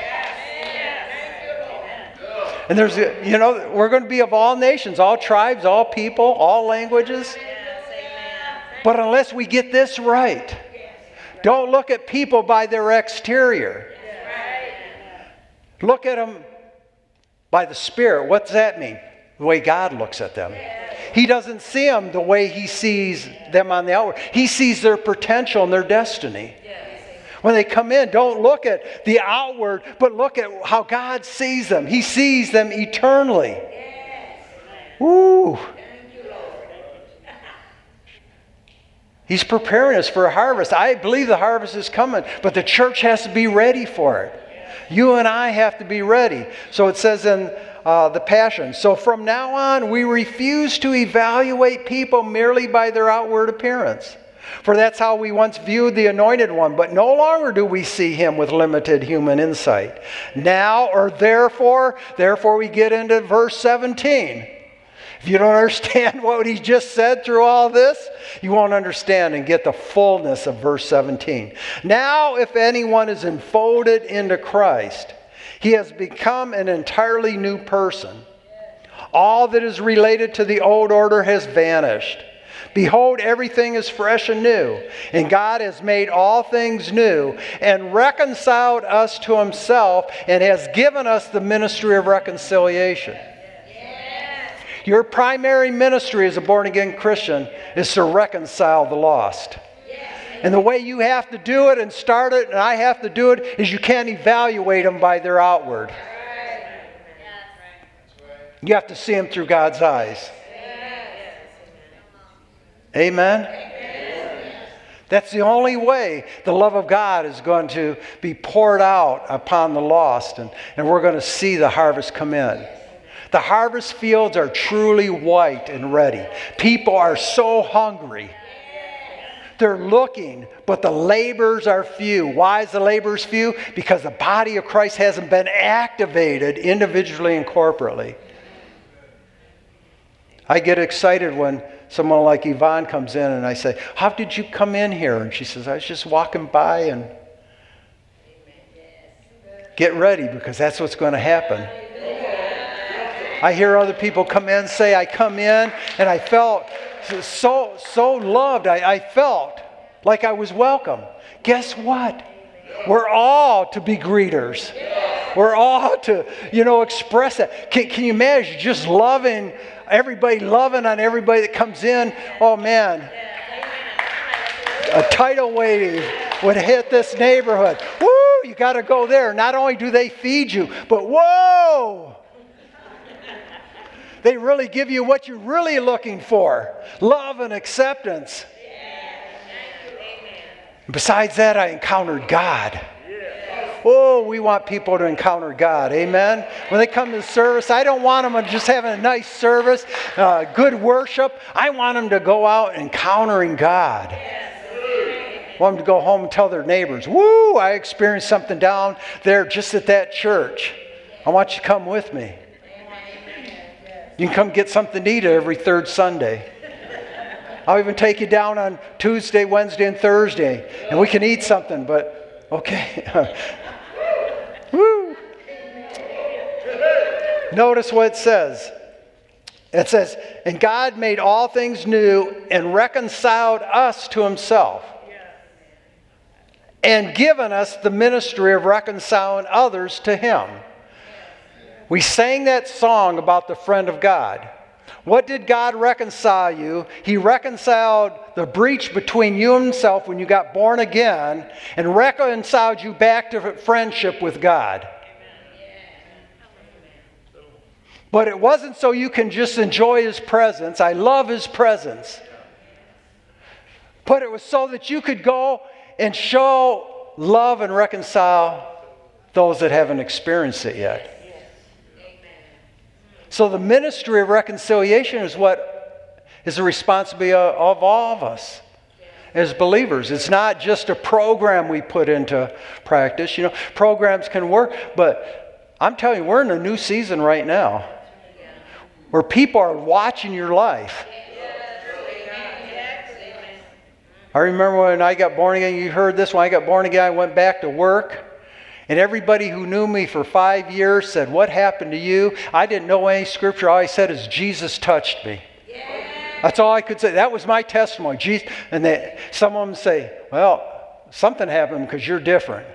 And there's, we're going to be of all nations, all tribes, all people, all languages. But unless we get this right, don't look at people by their exterior. Look at them by the Spirit. What does that mean? The way God looks at them. He doesn't see them the way he sees them on the outward. He sees their potential and their destiny. When they come in, don't look at the outward, but look at how God sees them. He sees them eternally. Woo! He's preparing us for a harvest. I believe the harvest is coming, but the church has to be ready for it. You and I have to be ready. So it says in the Passion, so from now on, we refuse to evaluate people merely by their outward appearance. For that's how we once viewed the Anointed One, but no longer do we see him with limited human insight. Now, or therefore we get into verse 17. If you don't understand what he just said through all this, you won't understand and get the fullness of verse 17. Now, if anyone is enfolded into Christ, he has become an entirely new person. All that is related to the old order has vanished. Behold, everything is fresh and new, and God has made all things new and reconciled us to himself and has given us the ministry of reconciliation. Your primary ministry as a born-again Christian is to reconcile the lost. And the way you have to do it and start it, and I have to do it, is you can't evaluate them by their outward. You have to see them through God's eyes. Amen? That's the only way the love of God is going to be poured out upon the lost, and we're going to see the harvest come in. The harvest fields are truly white and ready. People are so hungry. They're looking, but the laborers are few. Why is the laborers few? Because the body of Christ hasn't been activated individually and corporately. I get excited when someone like Yvonne comes in and I say, how did you come in here? And she says, I was just walking by. And get ready, because that's what's going to happen. I hear other people come in say, I come in and I felt so loved. I felt like I was welcome. Guess what? We're all to be greeters. We're all to, express that. Can you imagine just loving on everybody that comes in? Oh man, a tidal wave would hit this neighborhood. Woo, you got to go there. Not only do they feed you, but whoa, they really give you what you're really looking for. Love and acceptance. Besides that, I encountered God. Oh, we want people to encounter God. Amen? When they come to the service, I don't want them just having a nice service, good worship. I want them to go out encountering God. I want them to go home and tell their neighbors, woo, I experienced something down there just at that church. I want you to come with me. You can come get something to eat every third Sunday. I'll even take you down on Tuesday, Wednesday, and Thursday, and we can eat something, but okay. Woo! Notice what it says. It says, and God made all things new and reconciled us to himself and given us the ministry of reconciling others to him. We sang that song about the friend of God. What did God reconcile you? He reconciled the breach between you and himself when you got born again and reconciled you back to friendship with God. But it wasn't so you can just enjoy his presence. I love his presence. But it was so that you could go and show love and reconcile those that haven't experienced it yet. So the ministry of reconciliation is what is the responsibility of all of us as believers. It's not just a program we put into practice. Programs can work, but I'm telling you, we're in a new season right now where people are watching your life. I remember when I got born again, you heard this, when I got born again, I went back to work. And everybody who knew me for 5 years said, what happened to you? I didn't know any scripture. All I said is, Jesus touched me. Yeah. That's all I could say. That was my testimony. Jesus. And some of them say, well, something happened because you're different.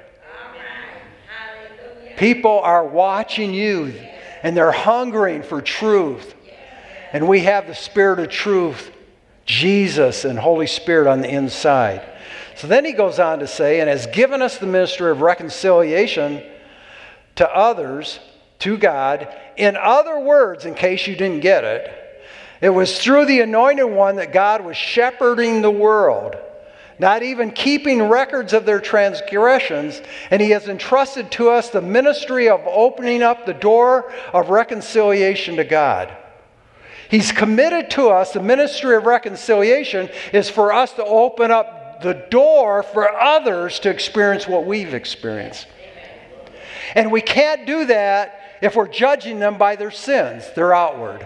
People are watching you, and they're hungering for truth. And we have the Spirit of truth, Jesus and Holy Spirit on the inside. So then he goes on to say, and has given us the ministry of reconciliation to others, to God. In other words, in case you didn't get it, it was through the Anointed One that God was shepherding the world, not even keeping records of their transgressions, and he has entrusted to us the ministry of opening up the door of reconciliation to God. He's committed to us, the ministry of reconciliation is for us to open up the door for others to experience what we've experienced. And we can't do that if we're judging them by their sins, their outward.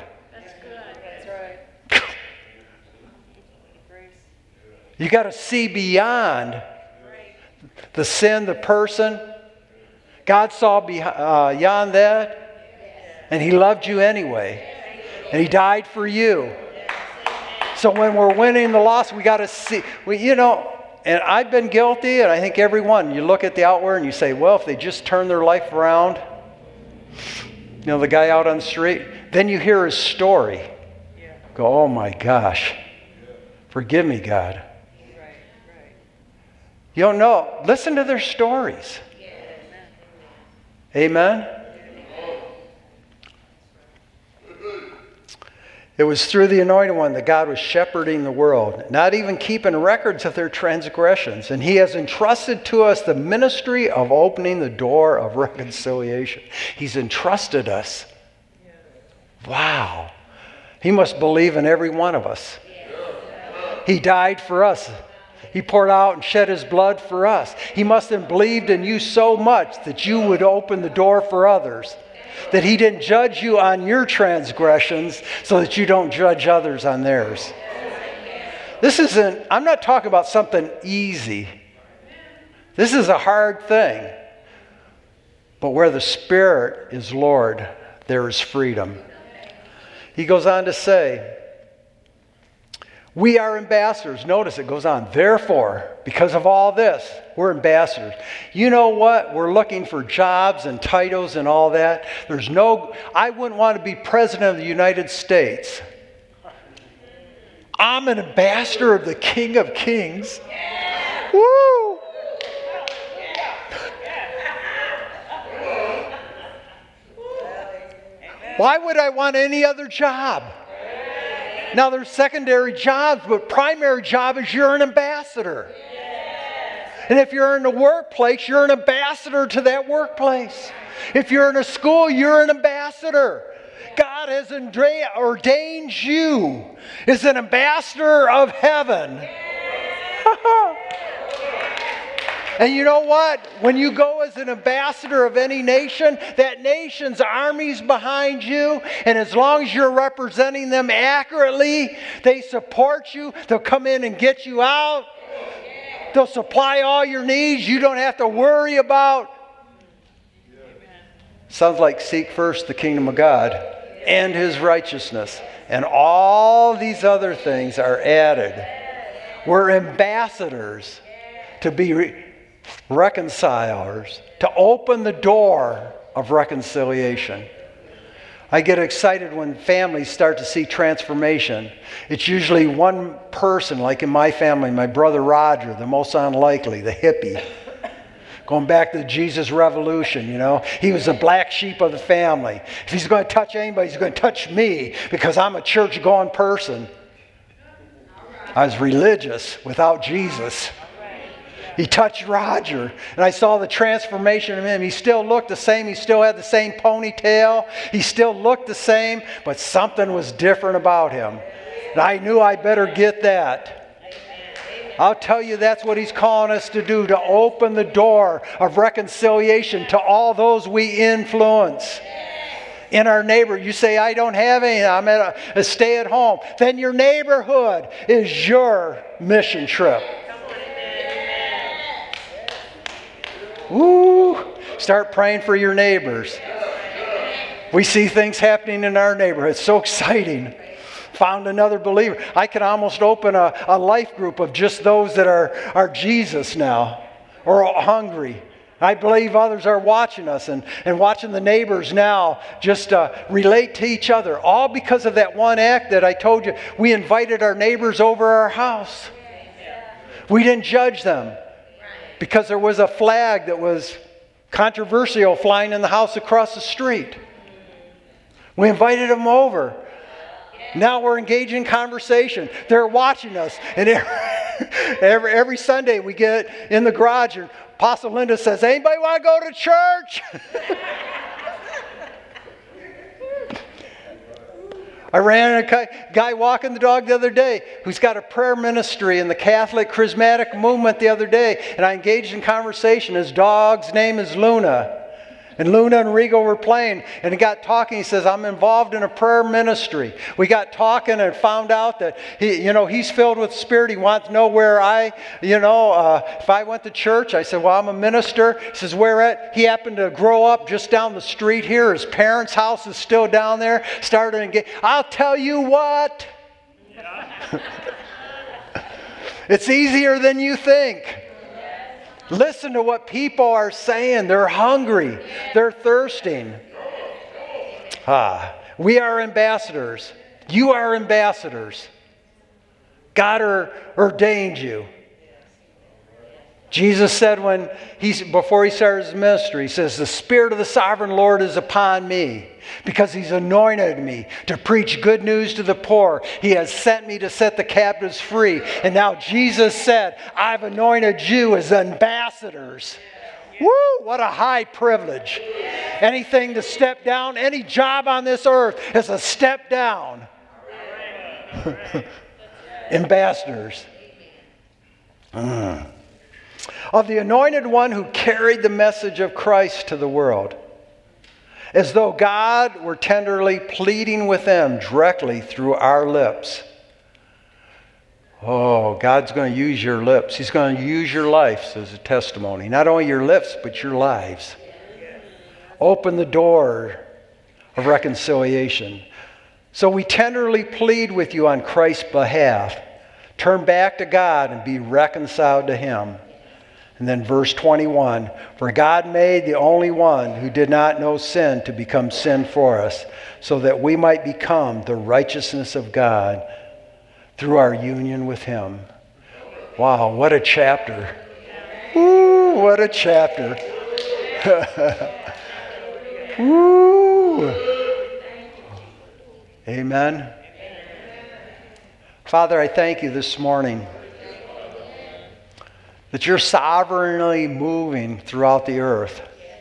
You got to see beyond the sin, the person. God saw beyond that, and he loved you anyway. And he died for you. So when we're winning the loss, we got to see, and I've been guilty, and I think everyone, you look at the outward and you say, well, if they just turn their life around, the guy out on the street, then you hear his story. Go, oh my gosh, forgive me, God. You don't know. Listen to their stories. Amen? It was through the Anointed One that God was shepherding the world, not even keeping records of their transgressions. And he has entrusted to us the ministry of opening the door of reconciliation. He's entrusted us. Wow. He must believe in every one of us. He died for us. He poured out and shed his blood for us. He must have believed in you so much that you would open the door for others. That he didn't judge you on your transgressions so that you don't judge others on theirs. I'm not talking about something easy. This is a hard thing. But where the Spirit is Lord, there is freedom. He goes on to say, we are ambassadors. Notice it goes on. Therefore, because of all this, we're ambassadors. You know what? We're looking for jobs and titles and all that. I wouldn't want to be president of the United States. I'm an ambassador of the King of Kings. Woo! Why would I want any other job? Now, there's secondary jobs, but primary job is you're an ambassador. And if you're in the workplace, you're an ambassador to that workplace. If you're in a school, you're an ambassador. God has ordained you as an ambassador of heaven. And you know what? When you go as an ambassador of any nation, that nation's army's behind you. And as long as you're representing them accurately, they support you. They'll come in and get you out. They'll supply all your needs. You don't have to worry about. Sounds like seek first the kingdom of God and his righteousness. And all these other things are added. We're ambassadors to be reconcilers, to open the door of reconciliation. I get excited when families start to see transformation. It's usually one person, like in my family, my brother Roger, the most unlikely, the hippie. Going back to the Jesus Revolution, He was the black sheep of the family. If he's going to touch anybody, he's going to touch me because I'm a church-going person. I was religious without Jesus. He touched Roger, and I saw the transformation of him. He still looked the same. He still had the same ponytail. He still looked the same, but something was different about him. And I knew I better get that. I'll tell you, that's what he's calling us to do, to open the door of reconciliation to all those we influence. In our neighbor, you say, I don't have any, I'm at a stay-at-home. Then your neighborhood is your mission trip. Woo! Start praying for your neighbors. We see things happening in our neighborhood. It's so exciting. Found another believer. I could almost open a life group of just those that are Jesus now or hungry. I believe others are watching us and watching the neighbors now just relate to each other. All because of that one act that I told you. We invited our neighbors over our house. We didn't judge them because there was a flag that was controversial flying in the house across the street. We invited them over. Now we're engaged in conversation. They're watching us. And every Sunday we get in the garage and Apostle Linda says, anybody want to go to church? I ran into a guy walking the dog the other day who's got a prayer ministry in the Catholic Charismatic movement the other day. And I engaged in conversation. His dog's name is Luna. And Luna and Rigo were playing, and he got talking. He says, I'm involved in a prayer ministry. We got talking and found out that he's filled with the Spirit. He wants to know where if I went to church. I said, well, I'm a minister. He says, where at? He happened to grow up just down the street here. His parents' house is still down there. Started to engage. I'll tell you what. Yeah. It's easier than you think. Listen to what people are saying. They're hungry. They're thirsting. We are ambassadors. You are ambassadors. God ordained you. Jesus said before he started his ministry, he says, the Spirit of the Sovereign Lord is upon me because he's anointed me to preach good news to the poor. He has sent me to set the captives free. And now Jesus said, I've anointed you as ambassadors. Woo, what a high privilege. Anything to step down, any job on this earth is a step down. Ambassadors. Of the anointed one who carried the message of Christ to the world, as though God were tenderly pleading with them directly through our lips. Oh, God's going to use your lips. He's going to use your lives as a testimony. Not only your lips, but your lives. Open the door of reconciliation. So we tenderly plead with you on Christ's behalf. Turn back to God and be reconciled to Him. And then verse 21, for God made the only one who did not know sin to become sin for us, so that we might become the righteousness of God through our union with Him. Wow, what a chapter. Woo, what a chapter. Woo. Amen. Father, I thank you this morning that you're sovereignly moving throughout the earth.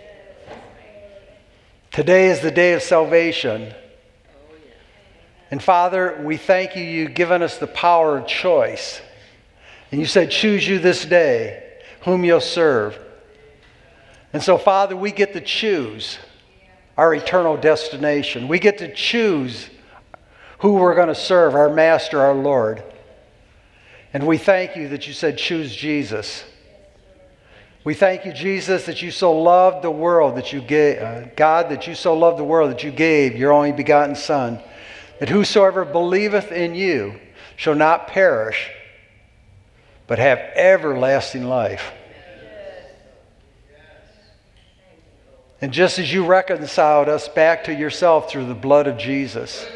Today is the day of salvation. And Father, we thank you, you've given us the power of choice. And you said, choose you this day whom you'll serve. And so, Father, we get to choose our eternal destination. We get to choose who we're going to serve, our Master, our Lord. And we thank you that you said, choose Jesus. We thank you, Jesus, that you so loved the world that you gave, God, that you so loved the world that you gave your only begotten Son, that whosoever believeth in you shall not perish, but have everlasting life. And just as you reconciled us back to yourself through the blood of Jesus,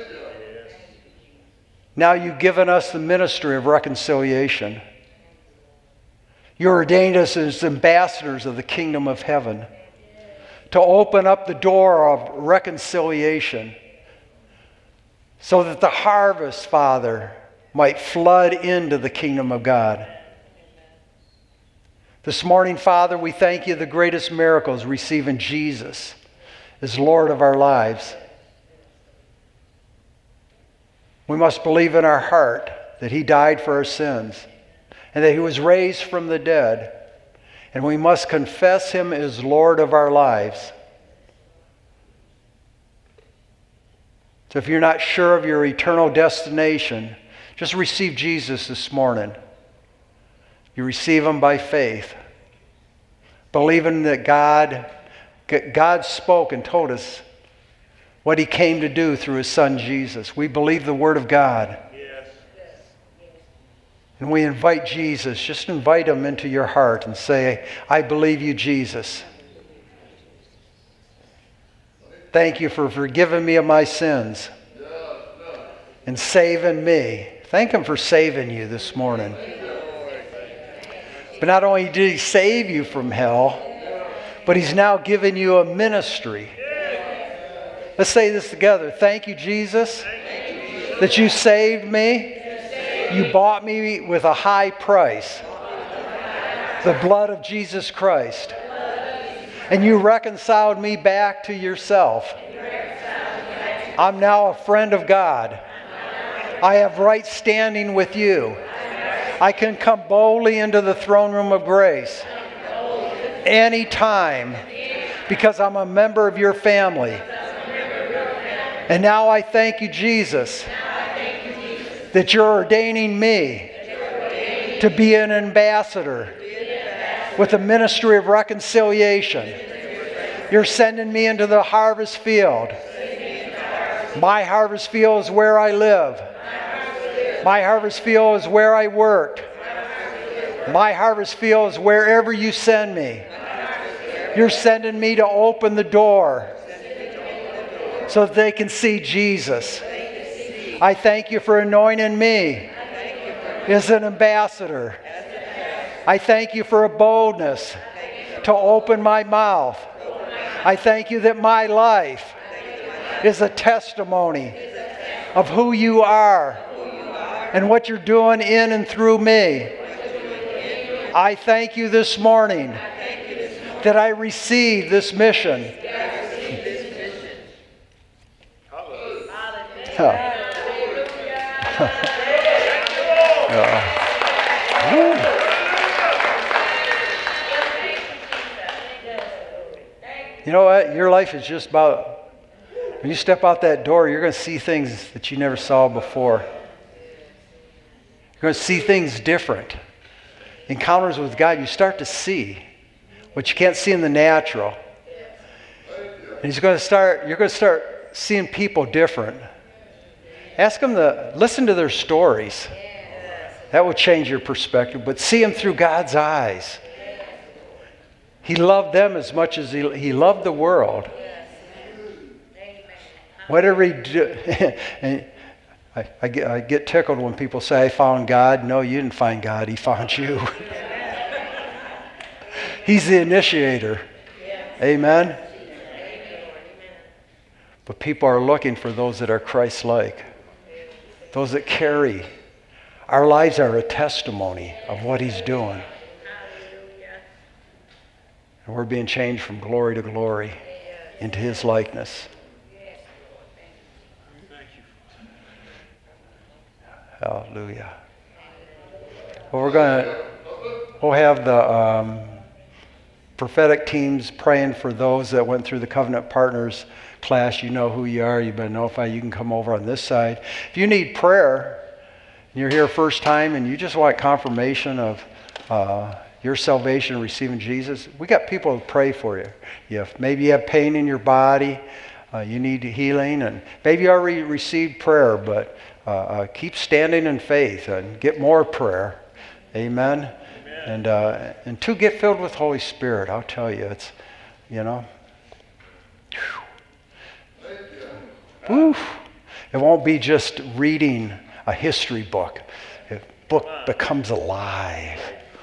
now you've given us the ministry of reconciliation. You ordained us as ambassadors of the kingdom of heaven to open up the door of reconciliation so that the harvest, Father, might flood into the kingdom of God. This morning, Father, we thank you the greatest miracles receiving Jesus as Lord of our lives. We must believe in our heart that He died for our sins and that He was raised from the dead. And we must confess Him as Lord of our lives. So if you're not sure of your eternal destination, just receive Jesus this morning. You receive Him by faith, believing that God spoke and told us what He came to do through His Son Jesus. We believe the Word of God. Yes. And we invite Jesus, just invite Him into your heart and say, I believe you, Jesus. Thank you for forgiving me of my sins and saving me. Thank Him for saving you this morning. But not only did he save you from hell, but he's now given you a ministry. Let's say this together. Thank you, Jesus, that you saved me. You bought me with a high price, the blood of Jesus Christ. And you reconciled me back to yourself. I'm now a friend of God. I have right standing with you. I can come boldly into the throne room of grace anytime because I'm a member of your family. And now I thank you, Jesus, that you're ordaining me to be an ambassador with the ministry of reconciliation. You're sending me into the harvest field. My harvest field is where I live. My harvest field is where I work. My harvest field is wherever you send me. You're sending me to open the door so that they can see Jesus. I thank you for anointing me as an ambassador. I thank you for a boldness to open my mouth. I thank you that my life is a testimony of who you are and what you're doing in and through me. I thank you this morning that I received this mission. You know what? Your life is just about, when you step out that door, you're going to see things that you never saw before. You're going to see things different. Encounters with God, you start to see what you can't see in the natural. And you're going to start seeing people different. Ask them to listen to their stories. That will change your perspective, but see them through God's eyes. He loved them as much as he loved the world. Whatever he did, and I get tickled when people say, I found God. No, you didn't find God. He found you. He's the initiator. Amen? But people are looking for those that are Christ-like. Those that carry. Our lives are a testimony of what he's doing. And we're being changed from glory to glory into his likeness. Hallelujah. Well, we'll have the prophetic teams praying for those that went through the Covenant Partners class. You know who you are. You've been notified. You can come over on this side. If you need prayer, you're here first time, and you just want confirmation of your salvation and receiving Jesus, we got people to pray for you. Maybe you have pain in your body, you need healing, and maybe you already received prayer, but keep standing in faith and get more prayer. Amen. And to get filled with Holy Spirit, I'll tell you, it's, whew, it won't be just reading a history book. The book becomes alive.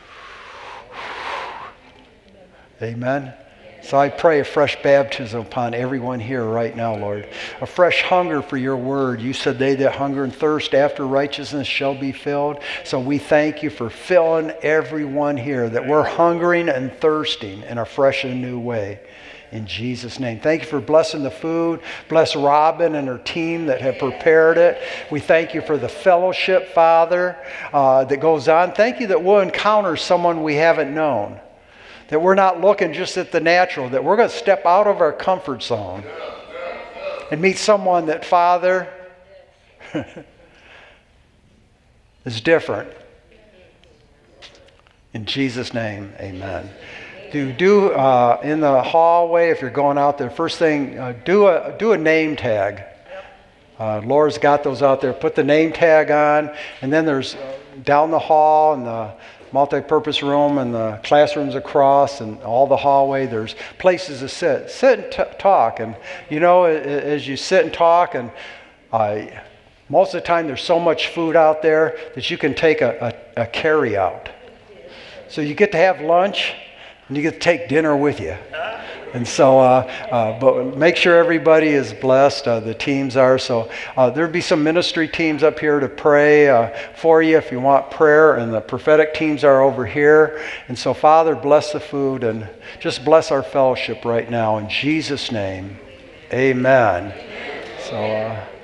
Amen. So I pray a fresh baptism upon everyone here right now, Lord. A fresh hunger for your word. You said they that hunger and thirst after righteousness shall be filled. So we thank you for filling everyone here, that we're hungering and thirsting in a fresh and new way. In Jesus' name. Thank you for blessing the food. Bless Robin and her team that have prepared it. We thank you for the fellowship, Father, that goes on. Thank you that we'll encounter someone we haven't known. That we're not looking just at the natural, that we're going to step out of our comfort zone and meet someone that, Father, is different. In Jesus' name, amen. Do in the hallway, if you're going out there, first thing, do a name tag. Laura's got those out there. Put the name tag on, and then there's down the hall and the multi-purpose room and the classrooms across and all the hallway, there's places to sit and talk. And as you sit and talk, and most of the time there's so much food out there that you can take a carry out. So you get to have lunch, and you get to take dinner with you. And so, but make sure everybody is blessed. The teams are. So there'll be some ministry teams up here to pray for you if you want prayer. And the prophetic teams are over here. And so, Father, bless the food and just bless our fellowship right now. In Jesus' name, amen. So...